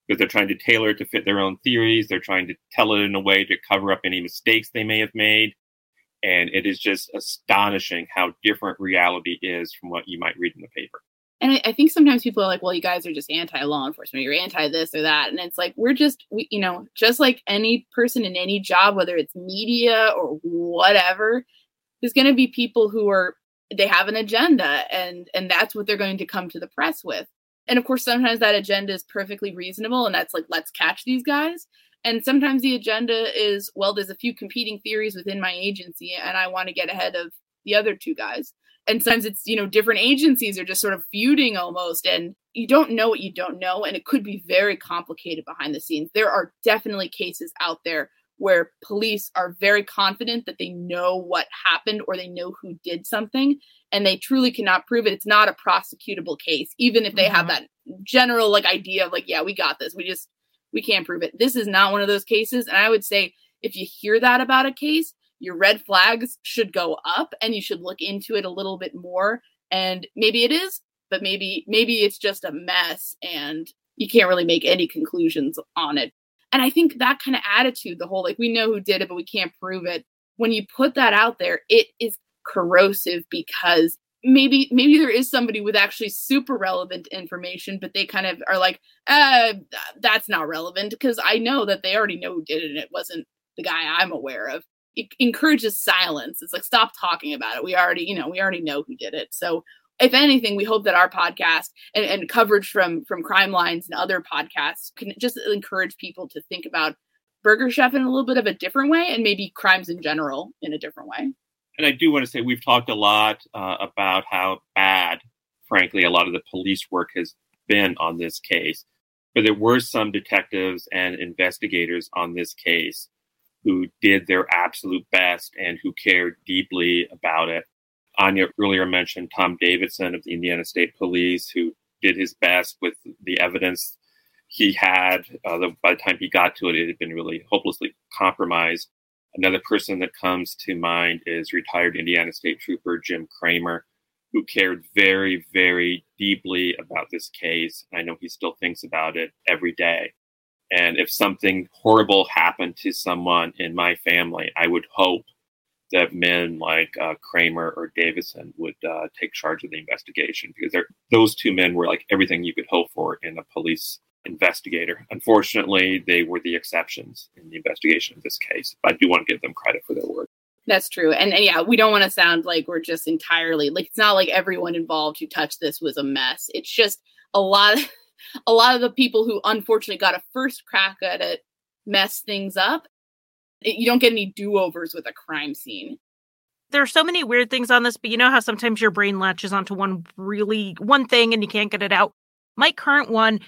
because they're trying to tailor it to fit their own theories. They're trying to tell it in a way to cover up any mistakes they may have made. And it is just astonishing how different reality is from what you might read in the paper. And I, I think sometimes people are like, well, you guys are just anti-law enforcement. You're anti this or that. And it's like, we're just, we, you know, just like any person in any job, whether it's media or whatever, there's going to be people who are, they have an agenda and, and that's what they're going to come to the press with. And of course, sometimes that agenda is perfectly reasonable. And that's like, let's catch these guys. And sometimes the agenda is, well, there's a few competing theories within my agency and I want to get ahead of the other two guys. And sometimes it's, you know, different agencies are just sort of feuding almost, and you don't know what you don't know. And it could be very complicated behind the scenes. There are definitely cases out there where police are very confident that they know what happened or they know who did something, and they truly cannot prove it. It's not a prosecutable case, even if they mm-hmm. have that general like idea of like, yeah, we got this. We just, we can't prove it. This is not one of those cases. And I would say if you hear that about a case, your red flags should go up and you should look into it a little bit more. And maybe it is, but maybe, maybe it's just a mess and you can't really make any conclusions on it. And I think that kind of attitude, the whole, like, we know who did it, but we can't prove it. When you put that out there, it is corrosive because maybe, maybe there is somebody with actually super relevant information, but they kind of are like, uh, that's not relevant because I know that they already know who did it and it wasn't the guy I'm aware of. It encourages silence. It's like, stop talking about it. We already, you know, we already know who did it. So if anything, we hope that our podcast and, and coverage from, from Crime Lines and other podcasts can just encourage people to think about Burger Chef in a little bit of a different way and maybe crimes in general in a different way. And I do want to say we've talked a lot uh, about how bad, frankly, a lot of the police work has been on this case. But there were some detectives and investigators on this case who did their absolute best and who cared deeply about it. Anya earlier mentioned Tom Davidson of the Indiana State Police, who did his best with the evidence he had. Uh, the, by the time he got to it, it had been really hopelessly compromised. Another person that comes to mind is retired Indiana State Trooper Jim Kramer, who cared very, very deeply about this case. I know he still thinks about it every day. And if something horrible happened to someone in my family, I would hope that men like uh, Kramer or Davidson would uh, take charge of the investigation, because those two men were like everything you could hope for in a police investigator. Unfortunately, they were the exceptions in the investigation of this case. But I do want to give them credit for their work. That's true. And, and yeah, we don't want to sound like we're just entirely, like, it's not like everyone involved who touched this was a mess. It's just a lot of... A lot of the people who unfortunately got a first crack at it mess things up. You don't get any do-overs with a crime scene. There are so many weird things on this, but you know how sometimes your brain latches onto one really, one thing and you can't get it out. My current one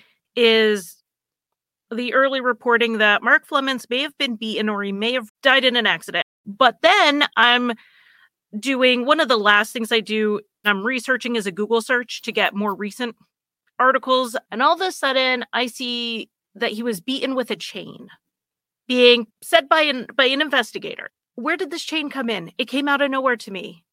is the early reporting that Mark Flemons may have been beaten or he may have died in an accident. But then I'm doing one of the last things I do. I'm researching as a Google search to get more recent articles, and all of a sudden I see that he was beaten with a chain, being said by an by an investigator. Where did this chain come in? It came out of nowhere to me.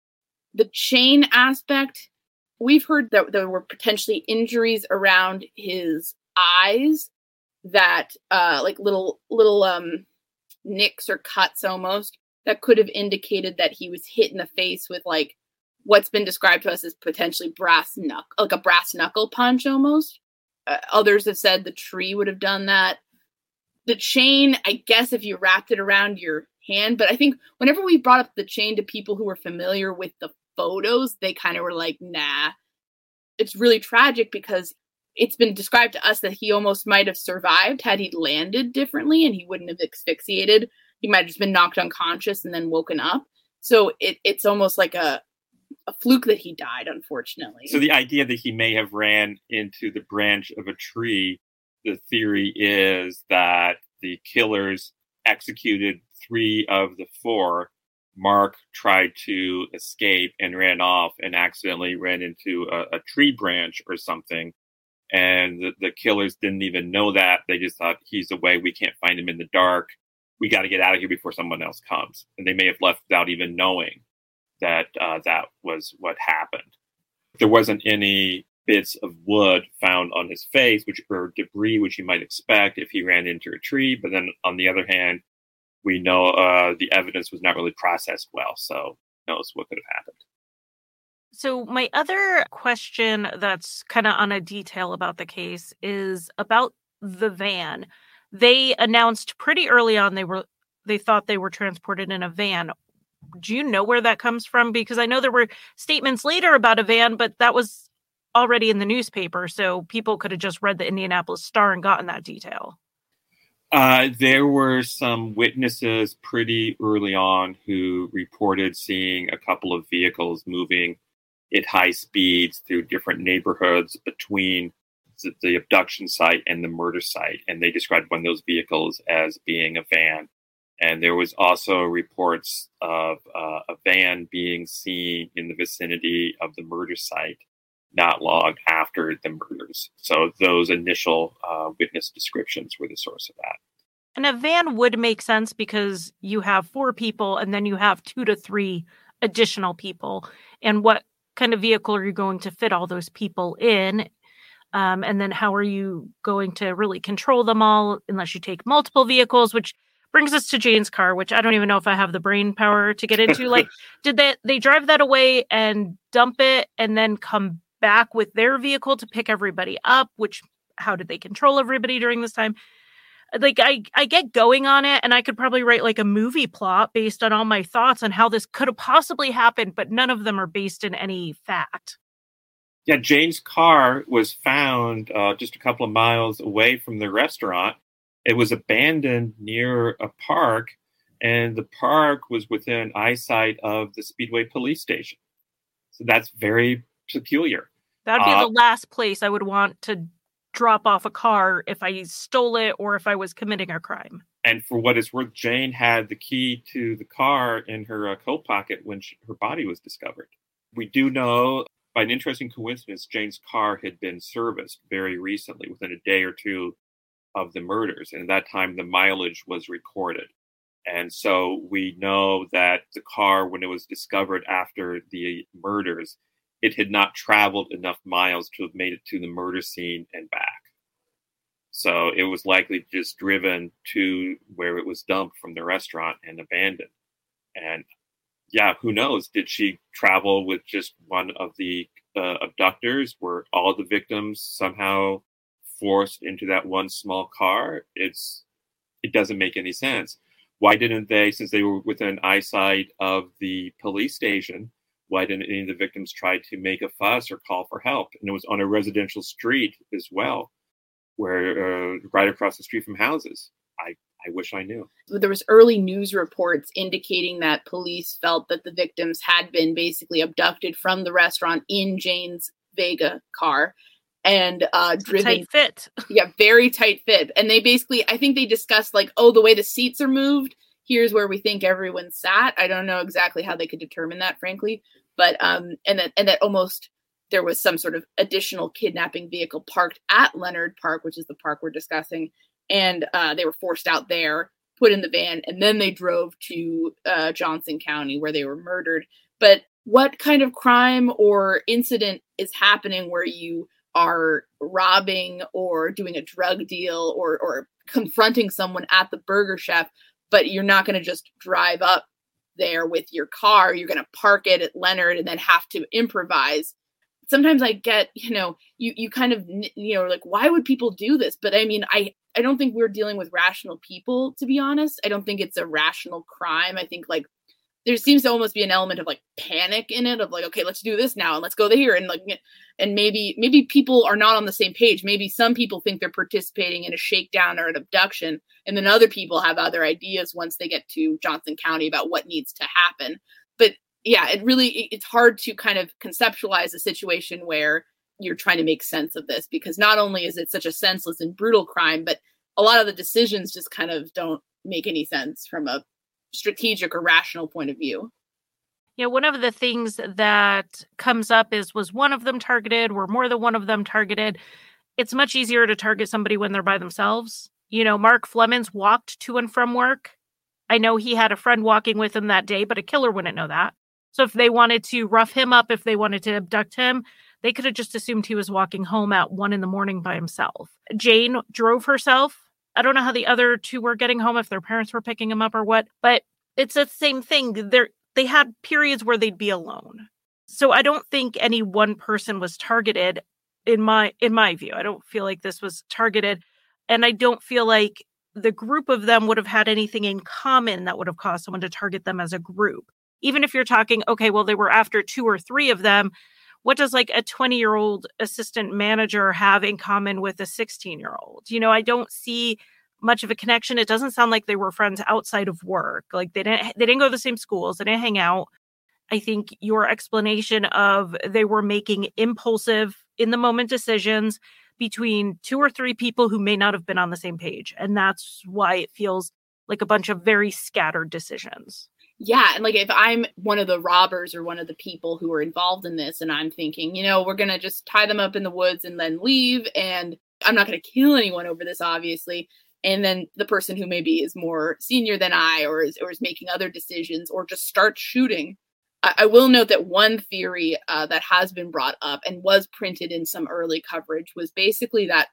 The chain aspect, we've heard that there were potentially injuries around his eyes, that uh like little little um nicks or cuts almost, that could have indicated that he was hit in the face with like what's been described to us as potentially brass knuckle, like a brass knuckle punch almost. Uh, others have said the tree would have done that. The chain, I guess if you wrapped it around your hand, but I think whenever we brought up the chain to people who were familiar with the photos, they kind of were like, nah. It's really tragic because it's been described to us that he almost might have survived had he landed differently and he wouldn't have asphyxiated. He might have just been knocked unconscious and then woken up. So it, it's almost like a, a fluke that he died, unfortunately. So the idea that he may have ran into the branch of a tree, the theory is that the killers executed three of the four. Mark tried to escape and ran off and accidentally ran into a, a tree branch or something. And the, the killers didn't even know that. They just thought, he's away. We can't find him in the dark. We got to get out of here before someone else comes. And they may have left without even knowing that uh, that was what happened. There wasn't any bits of wood found on his face, which are debris, which you might expect if he ran into a tree. But then on the other hand, we know uh, the evidence was not really processed well. So who knows what could have happened. So my other question that's kind of on a detail about the case is about the van. They announced pretty early on they were they thought they were transported in a van. Do you know where that comes from? Because I know there were statements later about a van, but that was already in the newspaper, so people could have just read the Indianapolis Star and gotten that detail. Uh, there were some witnesses pretty early on who reported seeing a couple of vehicles moving at high speeds through different neighborhoods between the, the abduction site and the murder site. And they described one of those vehicles as being a van. And there was also reports of uh, a van being seen in the vicinity of the murder site not long after the murders. So those initial uh, witness descriptions were the source of that. And a van would make sense because you have four people and then you have two to three additional people. And what kind of vehicle are you going to fit all those people in? Um, and then how are you going to really control them all unless you take multiple vehicles, which brings us to Jane's car, which I don't even know if I have the brain power to get into. Like, did they, they drive that away and dump it and then come back with their vehicle to pick everybody up? Which, how did they control everybody during this time? Like, I, I get going on it, and I could probably write like a movie plot based on all my thoughts on how this could have possibly happened, but none of them are based in any fact. Yeah, Jane's car was found uh, just a couple of miles away from the restaurant. It was abandoned near a park, and the park was within eyesight of the Speedway police station. So that's very peculiar. That would be uh, the last place I would want to drop off a car if I stole it or if I was committing a crime. And for what it's worth, Jane had the key to the car in her uh, coat pocket when she, her body was discovered. We do know, by an interesting coincidence, Jane's car had been serviced very recently, within a day or two of the murders. And at that time, the mileage was recorded. And so we know that the car, when it was discovered after the murders, it had not traveled enough miles to have made it to the murder scene and back. So it was likely just driven to where it was dumped from the restaurant and abandoned. And yeah, who knows? Did she travel with just one of the uh, abductors? Were all the victims somehow forced into that one small car? It's it doesn't make any sense. Why didn't they, since they were within eyesight of the police station, why didn't any of the victims try to make a fuss or call for help? And it was on a residential street as well, where uh, right across the street from houses. I, I wish I knew. There was early news reports indicating that police felt that the victims had been basically abducted from the restaurant in Jane's Vega car and uh, driven. Tight fit. Yeah, very tight fit. And they basically, I think they discussed like, oh, the way the seats are moved, here's where we think everyone sat. I don't know exactly how they could determine that, frankly. But um, and that and that almost there was some sort of additional kidnapping vehicle parked at Leonard Park, which is the park we're discussing, and uh, they were forced out there, put in the van, and then they drove to uh, Johnson County where they were murdered. But what kind of crime or incident is happening where you are robbing or doing a drug deal or or confronting someone at the Burger Chef, but you're not going to just drive up there with your car? You're going to park it at Leonard and then have to improvise. Sometimes I get, you know, you, you kind of, you know, like, why would people do this? But I mean, I, I don't think we're dealing with rational people, to be honest. I don't think it's a rational crime. I think like there seems to almost be an element of like panic in it of like, okay, let's do this now and let's go there. And like, and maybe, maybe people are not on the same page. Maybe some people think they're participating in a shakedown or an abduction. And then other people have other ideas once they get to Johnson County about what needs to happen. But yeah, it really, it's hard to kind of conceptualize a situation where you're trying to make sense of this, because not only is it such a senseless and brutal crime, but a lot of the decisions just kind of don't make any sense from a strategic or rational point of view. Yeah, one of the things that comes up is, was one of them targeted? Were more than one of them targeted? It's much easier to target somebody when they're by themselves. You know, Mark Flemons walked to and from work. I know he had a friend walking with him that day, but a killer wouldn't know that. So if they wanted to rough him up, if they wanted to abduct him, They could have just assumed he was walking home at one in the morning by himself. Jane drove herself. I don't know how the other two were getting home, if their parents were picking him up or what, but it's the same thing. They're, they had periods where they'd be alone. So I don't think any one person was targeted in my in my view. I don't feel like this was targeted. And I don't feel like the group of them would have had anything in common that would have caused someone to target them as a group. Even if you're talking, okay, well, they were after two or three of them, what does like a twenty-year-old assistant manager have in common with a sixteen-year-old? You know, I don't see much of a connection. It doesn't sound like they were friends outside of work. Like they didn't they didn't go to the same schools. They didn't hang out. I think your explanation of they were making impulsive in the moment decisions between two or three people who may not have been on the same page. And that's why it feels like a bunch of very scattered decisions. Yeah. And like if I'm one of the robbers or one of the people who are involved in this and I'm thinking, you know, we're going to just tie them up in the woods and then leave. And I'm not going to kill anyone over this, obviously. And then the person who maybe is more senior than I or is, or is making other decisions or just start shooting. I, I will note that one theory uh, that has been brought up and was printed in some early coverage was basically that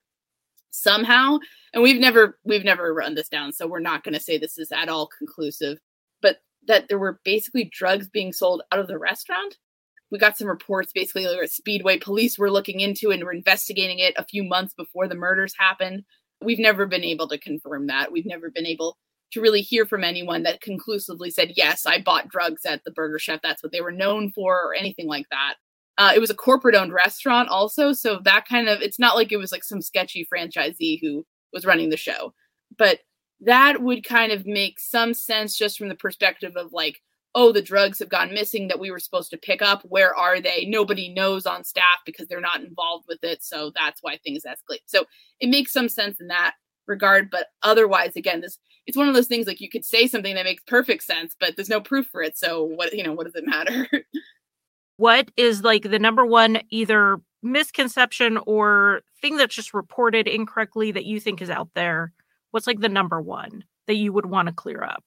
somehow, and we've never we've never run this down, so we're not going to say this is at all conclusive, but that there were basically drugs being sold out of the restaurant. We got some reports basically like Speedway police were looking into and were investigating it a few months before the murders happened. We've never been able to confirm that. We've never been able to really hear from anyone that conclusively said, yes, I bought drugs at the Burger Chef. That's what they were known for or anything like that. Uh, it was a corporate owned restaurant also. So that kind of, it's not like it was like some sketchy franchisee who was running the show, but that would kind of make some sense just from the perspective of like, oh, the drugs have gone missing that we were supposed to pick up. Where are they? Nobody knows on staff because they're not involved with it. So that's why things escalate. So it makes some sense in that regard. But otherwise, again, this it's one of those things like you could say something that makes perfect sense, but there's no proof for it. So what, you know, what does it matter? What is like the number one either misconception or thing that's just reported incorrectly that you think is out there? What's like the number one that you would want to clear up?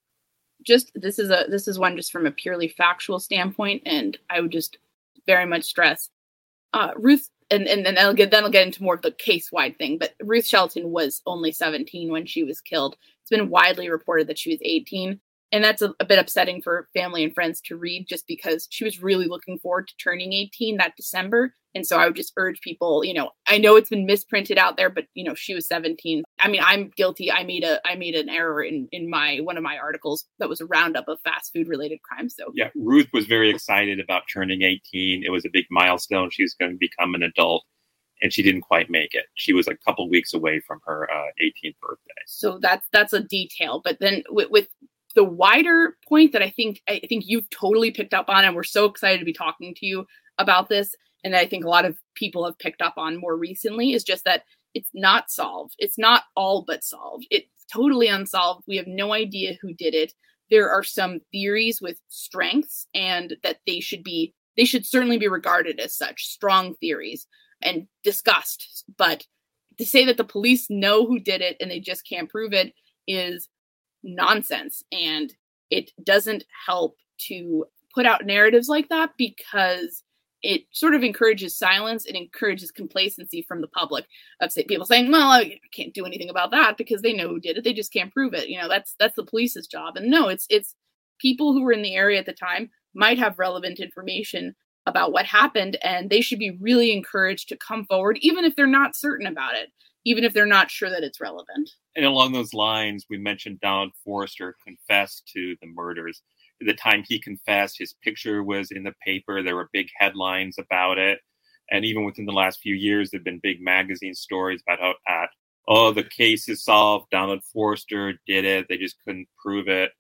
Just this is a this is one just from a purely factual standpoint, and I would just very much stress uh, Ruth, and and then I'll get then I'll get into more of the case wide thing. But Ruth Shelton was only seventeen when she was killed. It's been widely reported that she was eighteen, and that's a, a bit upsetting for family and friends to read, just because she was really looking forward to turning eighteen that December. And so I would just urge people, you know, I know it's been misprinted out there, but you know, she was seventeen. I mean, I'm guilty. I made a, I made an error in, in my, one of my articles that was a roundup of fast food related crimes. So yeah, Ruth was very excited about turning eighteen. It was a big milestone. She was going to become an adult, and she didn't quite make it. She was a couple weeks away from her uh, eighteenth birthday. So that's, that's a detail. But then with, with the wider point that I think, I think you've totally picked up on, and we're so excited to be talking to you about this, and I think a lot of people have picked up on more recently, is just that it's not solved. It's not all but solved. It's totally unsolved. We have no idea who did it. There are some theories with strengths, and that they should be, they should certainly be regarded as such, strong theories, and discussed. But to say that the police know who did it and they just can't prove it is nonsense. And it doesn't help to put out narratives like that, because it sort of encourages silence. It encourages complacency from the public of say, people saying, well, I can't do anything about that because they know who did it. They just can't prove it. You know, that's, that's the police's job. And no, it's, it's people who were in the area at the time might have relevant information about what happened, and they should be really encouraged to come forward, even if they're not certain about it, even if they're not sure that it's relevant. And along those lines, we mentioned Donald Forrester confessed to the murders. At the time he confessed, his picture was in the paper. There were big headlines about it. And even within the last few years, there have been big magazine stories about how, at, oh, the case is solved. Donald Forrester did it. They just couldn't prove it.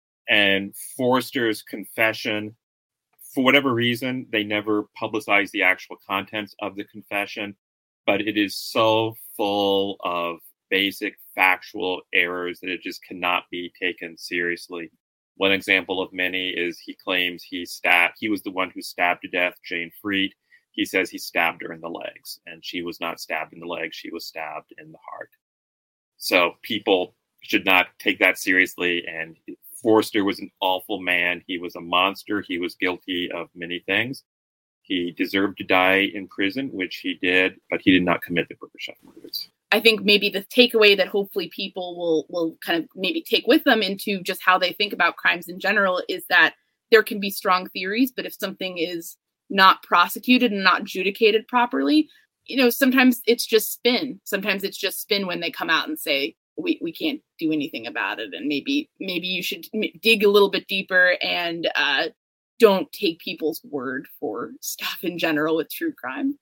And Forrester's confession, for whatever reason, they never publicized the actual contents of the confession. But it is so full of basic factual errors that it just cannot be taken seriously. One example of many is he claims he stabbed, he was the one who stabbed to death Jane Freed. He says he stabbed her in the legs, and she was not stabbed in the legs. She was stabbed in the heart. So people should not take that seriously. And Forrester was an awful man. He was a monster. He was guilty of many things. He deserved to die in prison, which he did, but he did not commit the Burger Chef murders. I think maybe the takeaway that hopefully people will will kind of maybe take with them into just how they think about crimes in general is that there can be strong theories, but if something is not prosecuted and not adjudicated properly, you know, sometimes it's just spin. Sometimes it's just spin when they come out and say, we, we can't do anything about it. And maybe maybe you should dig a little bit deeper and uh, don't take people's word for stuff in general with true crime.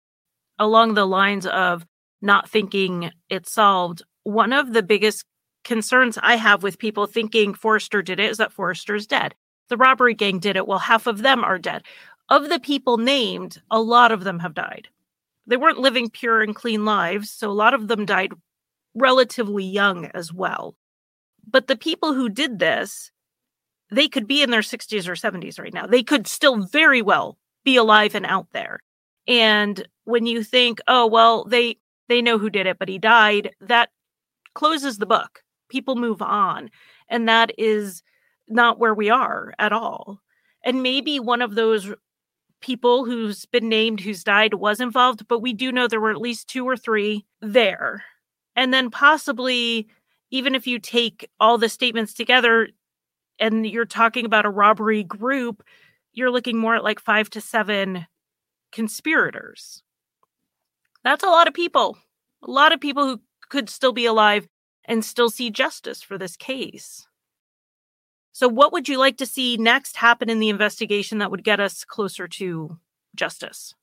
Along the lines of not thinking it's solved, one of the biggest concerns I have with people thinking Forrester did it is that Forrester's dead. The robbery gang did it. Well, half of them are dead. Of the people named, a lot of them have died. They weren't living pure and clean lives, so a lot of them died relatively young as well. But the people who did this, they could be in their sixties or seventies right now. They could still very well be alive and out there. And when you think, oh, well, they they know who did it, but he died, that closes the book. People move on. And that is not where we are at all. And maybe one of those people who's been named, who's died, was involved, but we do know there were at least two or three there. And then possibly, even if you take all the statements together and you're talking about a robbery group, you're looking more at like five to seven conspirators. That's a lot of people. A lot of people who could still be alive and still see justice for this case. So what would you like to see next happen in the investigation that would get us closer to justice?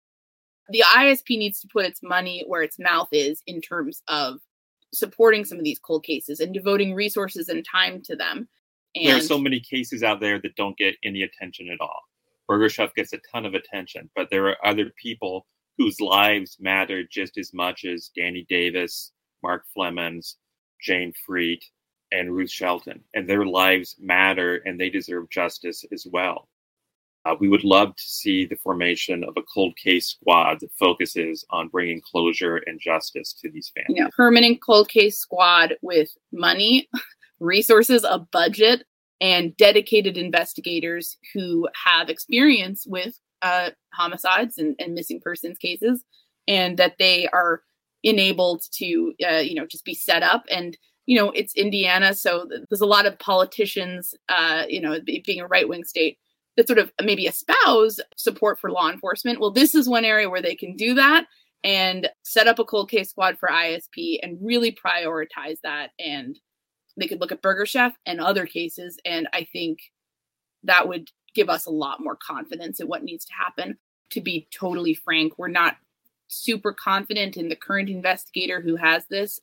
The I S P needs to put its money where its mouth is in terms of supporting some of these cold cases and devoting resources and time to them. And there are so many cases out there that don't get any attention at all. Burger Chef gets a ton of attention, but there are other people whose lives matter just as much as Danny Davis, Mark Flemons, Jane Freet, and Ruth Shelton. And their lives matter, and they deserve justice as well. Uh, we would love to see the formation of a cold case squad that focuses on bringing closure and justice to these families. You know, permanent cold case squad with money, resources, a budget, and dedicated investigators who have experience with uh, homicides and, and missing persons cases, and that they are enabled to, uh, you know, just be set up. And, you know, it's Indiana, so there's a lot of politicians, uh, you know, being a right-wing state, that sort of maybe espouse support for law enforcement. Well, this is one area where they can do that and set up a cold case squad for I S P and really prioritize that. And they could look at Burger Chef and other cases. And I think that would give us a lot more confidence in what needs to happen. To be totally frank, we're not super confident in the current investigator who has this.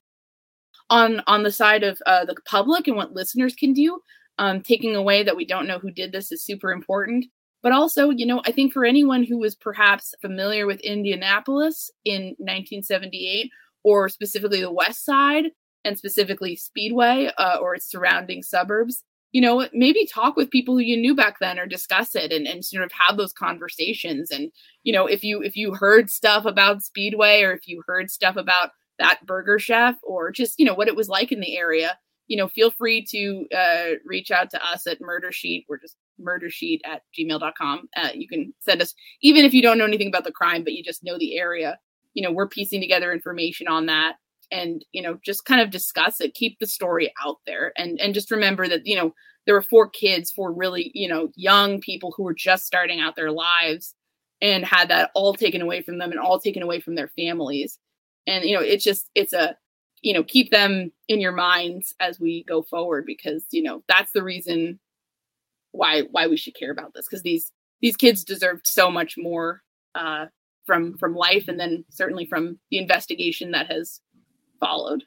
On, on the side of uh, the public and what listeners can do, um, taking away that we don't know who did this is super important. But also, you know, I think for anyone who was perhaps familiar with Indianapolis in nineteen seventy-eight, or specifically the West Side, and specifically Speedway uh, or its surrounding suburbs, you know, maybe talk with people who you knew back then or discuss it and, and sort of have those conversations. And, you know, if you if you heard stuff about Speedway, or if you heard stuff about that Burger Chef, or just, you know, what it was like in the area, you know, feel free to uh, reach out to us at Murder Sheet. We're just murdersheet at gmail dot com. Uh, you can send us, even if you don't know anything about the crime, but you just know the area, you know, we're piecing together information on that. And, you know, just kind of discuss it, keep the story out there. And, and just remember that, you know, there were four kids, four really, you know, young people who were just starting out their lives and had that all taken away from them and all taken away from their families. And, you know, it's just, it's a, you know, keep them in your minds as we go forward, because, you know, that's the reason why, why we should care about this. Because these, these kids deserved so much more uh, from, from life. And then certainly from the investigation that has followed.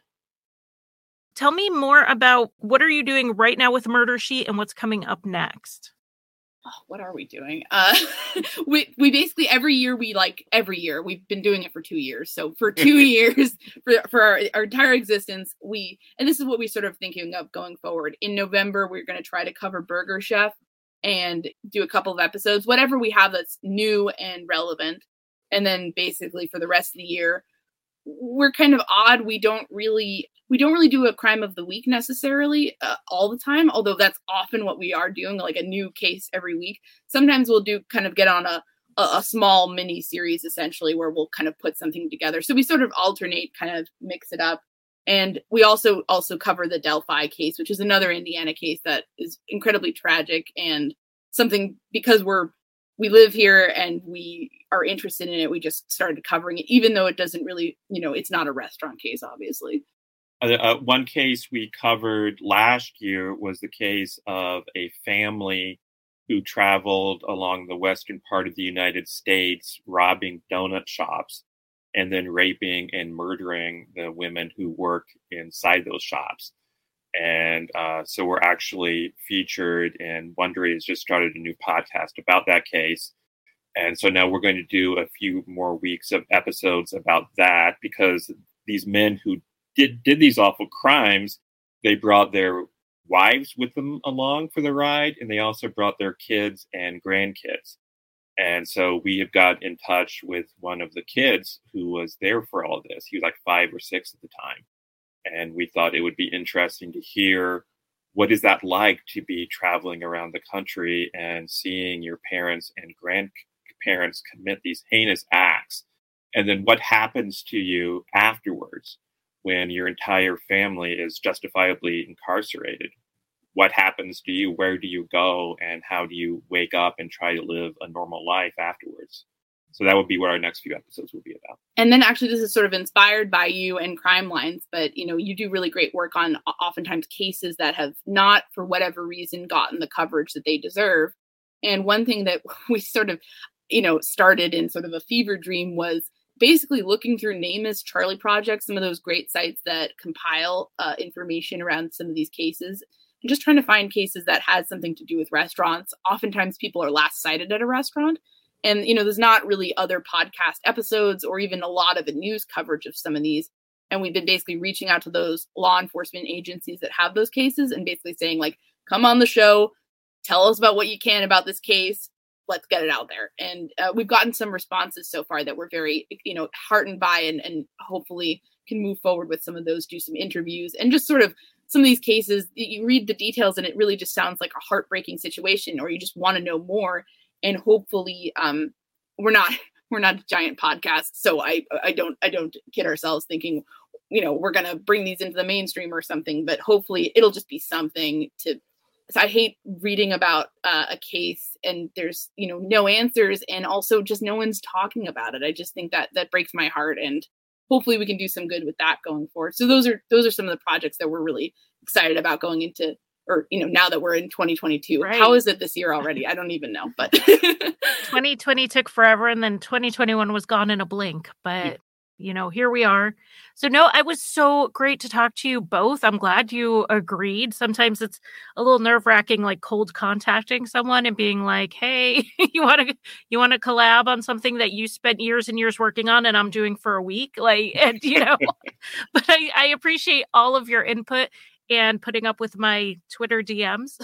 Tell me more about what are you doing right now with Murder Sheet and what's coming up next? Oh, what are we doing? Uh, we we basically every year we like every year we've been doing it for two years. So for two years for for our, our entire existence, we and this is what we sort of thinking of going forward. In November, we're going to try to cover Burger Chef and do a couple of episodes, whatever we have that's new and relevant. And then basically for the rest of the year, we're kind of odd. We don't really, we don't really do a crime of the week necessarily uh, all the time, although that's often what we are doing, like a new case every week. Sometimes we'll do kind of get on a, a, a small mini series essentially where we'll kind of put something together. So we sort of alternate, kind of mix it up. And we also also cover the Delphi case, which is another Indiana case that is incredibly tragic and something, because we're we live here and we are interested in it, we just started covering it, even though it doesn't really, you know, it's not a restaurant case, obviously. Uh, uh, one case we covered last year was the case of a family who traveled along the western part of the United States, robbing donut shops and then raping and murdering the women who work inside those shops. And uh, so we're actually featured, and Wondery has just started a new podcast about that case. And so now we're going to do a few more weeks of episodes about that, because these men who did, did these awful crimes, they brought their wives with them along for the ride, and they also brought their kids and grandkids. And so we have got in touch with one of the kids who was there for all of this. He was like five or six at the time. And we thought it would be interesting to hear, what is that like to be traveling around the country and seeing your parents and grandparents commit these heinous acts? And then what happens to you afterwards when your entire family is justifiably incarcerated? What happens to you? Where do you go? And how do you wake up and try to live a normal life afterwards? So that would be what our next few episodes will be about. And then actually this is sort of inspired by you and Crime Lines, but you know, you do really great work on oftentimes cases that have not, for whatever reason, gotten the coverage that they deserve. And one thing that we sort of, you know, started in sort of a fever dream was basically looking through NamUs, Charlie Project, some of those great sites that compile uh, information around some of these cases, and just trying to find cases that had something to do with restaurants. Oftentimes people are last sighted at a restaurant. And, you know, there's not really other podcast episodes or even a lot of the news coverage of some of these. And we've been basically reaching out to those law enforcement agencies that have those cases and basically saying, like, come on the show, tell us about what you can about this case. Let's get it out there. And uh, we've gotten some responses so far that we're very, you know, heartened by, and, and hopefully can move forward with some of those, do some interviews, and just sort of some of these cases, you read the details and it really just sounds like a heartbreaking situation, or you just want to know more. And hopefully um, we're not we're not a giant podcast. So I I don't I don't kid ourselves thinking, you know, we're going to bring these into the mainstream or something. But hopefully it'll just be something to. So I hate reading about uh, a case and there's, you know, no answers, and also just no one's talking about it. I just think that that breaks my heart, and hopefully we can do some good with that going forward. So those are those are some of the projects that we're really excited about going into. Or, you know, now that we're in twenty twenty-two, right. How is it this year already? I don't even know, but twenty twenty took forever, and then twenty twenty-one was gone in a blink. But, you know, here we are. So, no, it was so great to talk to you both. I'm glad you agreed. Sometimes it's a little nerve wracking, like cold contacting someone and being like, hey, you want to you want to collab on something that you spent years and years working on and I'm doing for a week. Like, and, you know, but I, I appreciate all of your input and putting up with my Twitter D Ms.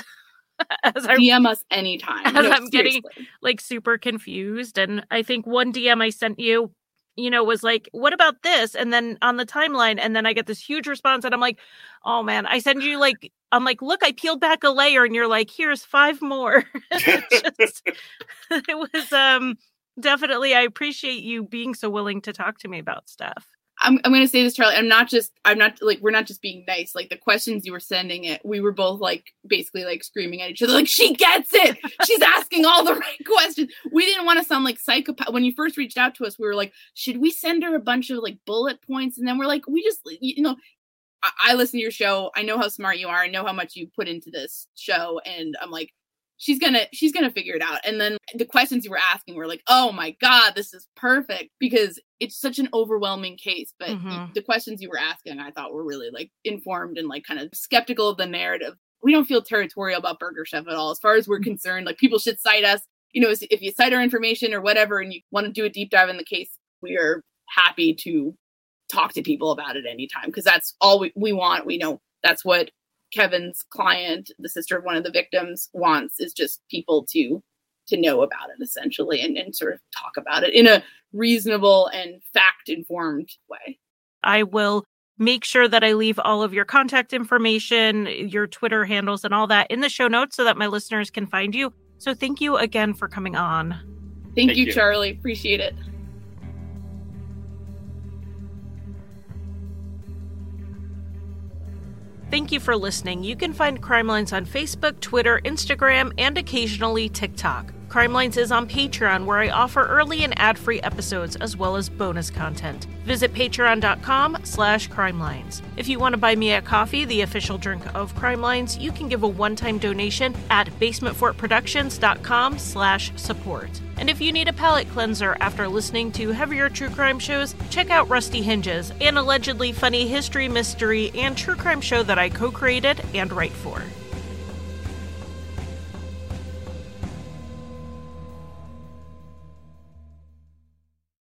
as I, D M us anytime. As no, I'm seriously. getting like super confused. And I think one D M I sent you, you know, was like, what about this? And then on the timeline, and then I get this huge response and I'm like, oh man, I send you like, I'm like, look, I peeled back a layer and you're like, here's five more. it, just, it was um definitely, I appreciate you being so willing to talk to me about stuff. I'm I'm going to say this, Charlie. I'm not just, I'm not like, we're not just being nice. Like the questions you were sending it, we were both like, basically like screaming at each other. Like, she gets it. She's asking all the right questions. We didn't want to sound like psychopath. When you first reached out to us, we were like, should we send her a bunch of like bullet points? And then we're like, we just, you know, I, I listen to your show. I know how smart you are. I know how much you put into this show. And I'm like, she's gonna she's gonna figure it out. And then the questions you were asking were like, oh my god, this is perfect, because it's such an overwhelming case. But mm-hmm. the questions you were asking, I thought were really like informed and like kind of skeptical of the narrative. We don't feel territorial about Burger Chef at all, as far as we're concerned. Like, people should cite us, you know, if you cite our information or whatever and you want to do a deep dive in the case, we are happy to talk to people about it anytime, because that's all we, we want. We know that's what Kevin's client, the sister of one of the victims, wants, is just people to to know about it, essentially, and, and sort of talk about it in a reasonable and fact-informed way. I will make sure that I leave all of your contact information, your Twitter handles, and all that in the show notes so that my listeners can find you. So thank you again for coming on. Thank, Thank you, you. Charlie. Appreciate it. Thank you for listening. You can find Crime Lines on Facebook, Twitter, Instagram, and occasionally TikTok. Crime Lines is on Patreon, where I offer early and ad-free episodes as well as bonus content. Visit patreon.com slash crimelines. If you want to buy me a coffee, the official drink of Crime Lines, you can give a one-time donation at basementfortproductions.com slash support. And if you need a palate cleanser after listening to heavier true crime shows, check out Rusty Hinges, an allegedly funny history, mystery, and true crime show that I co-created and write for.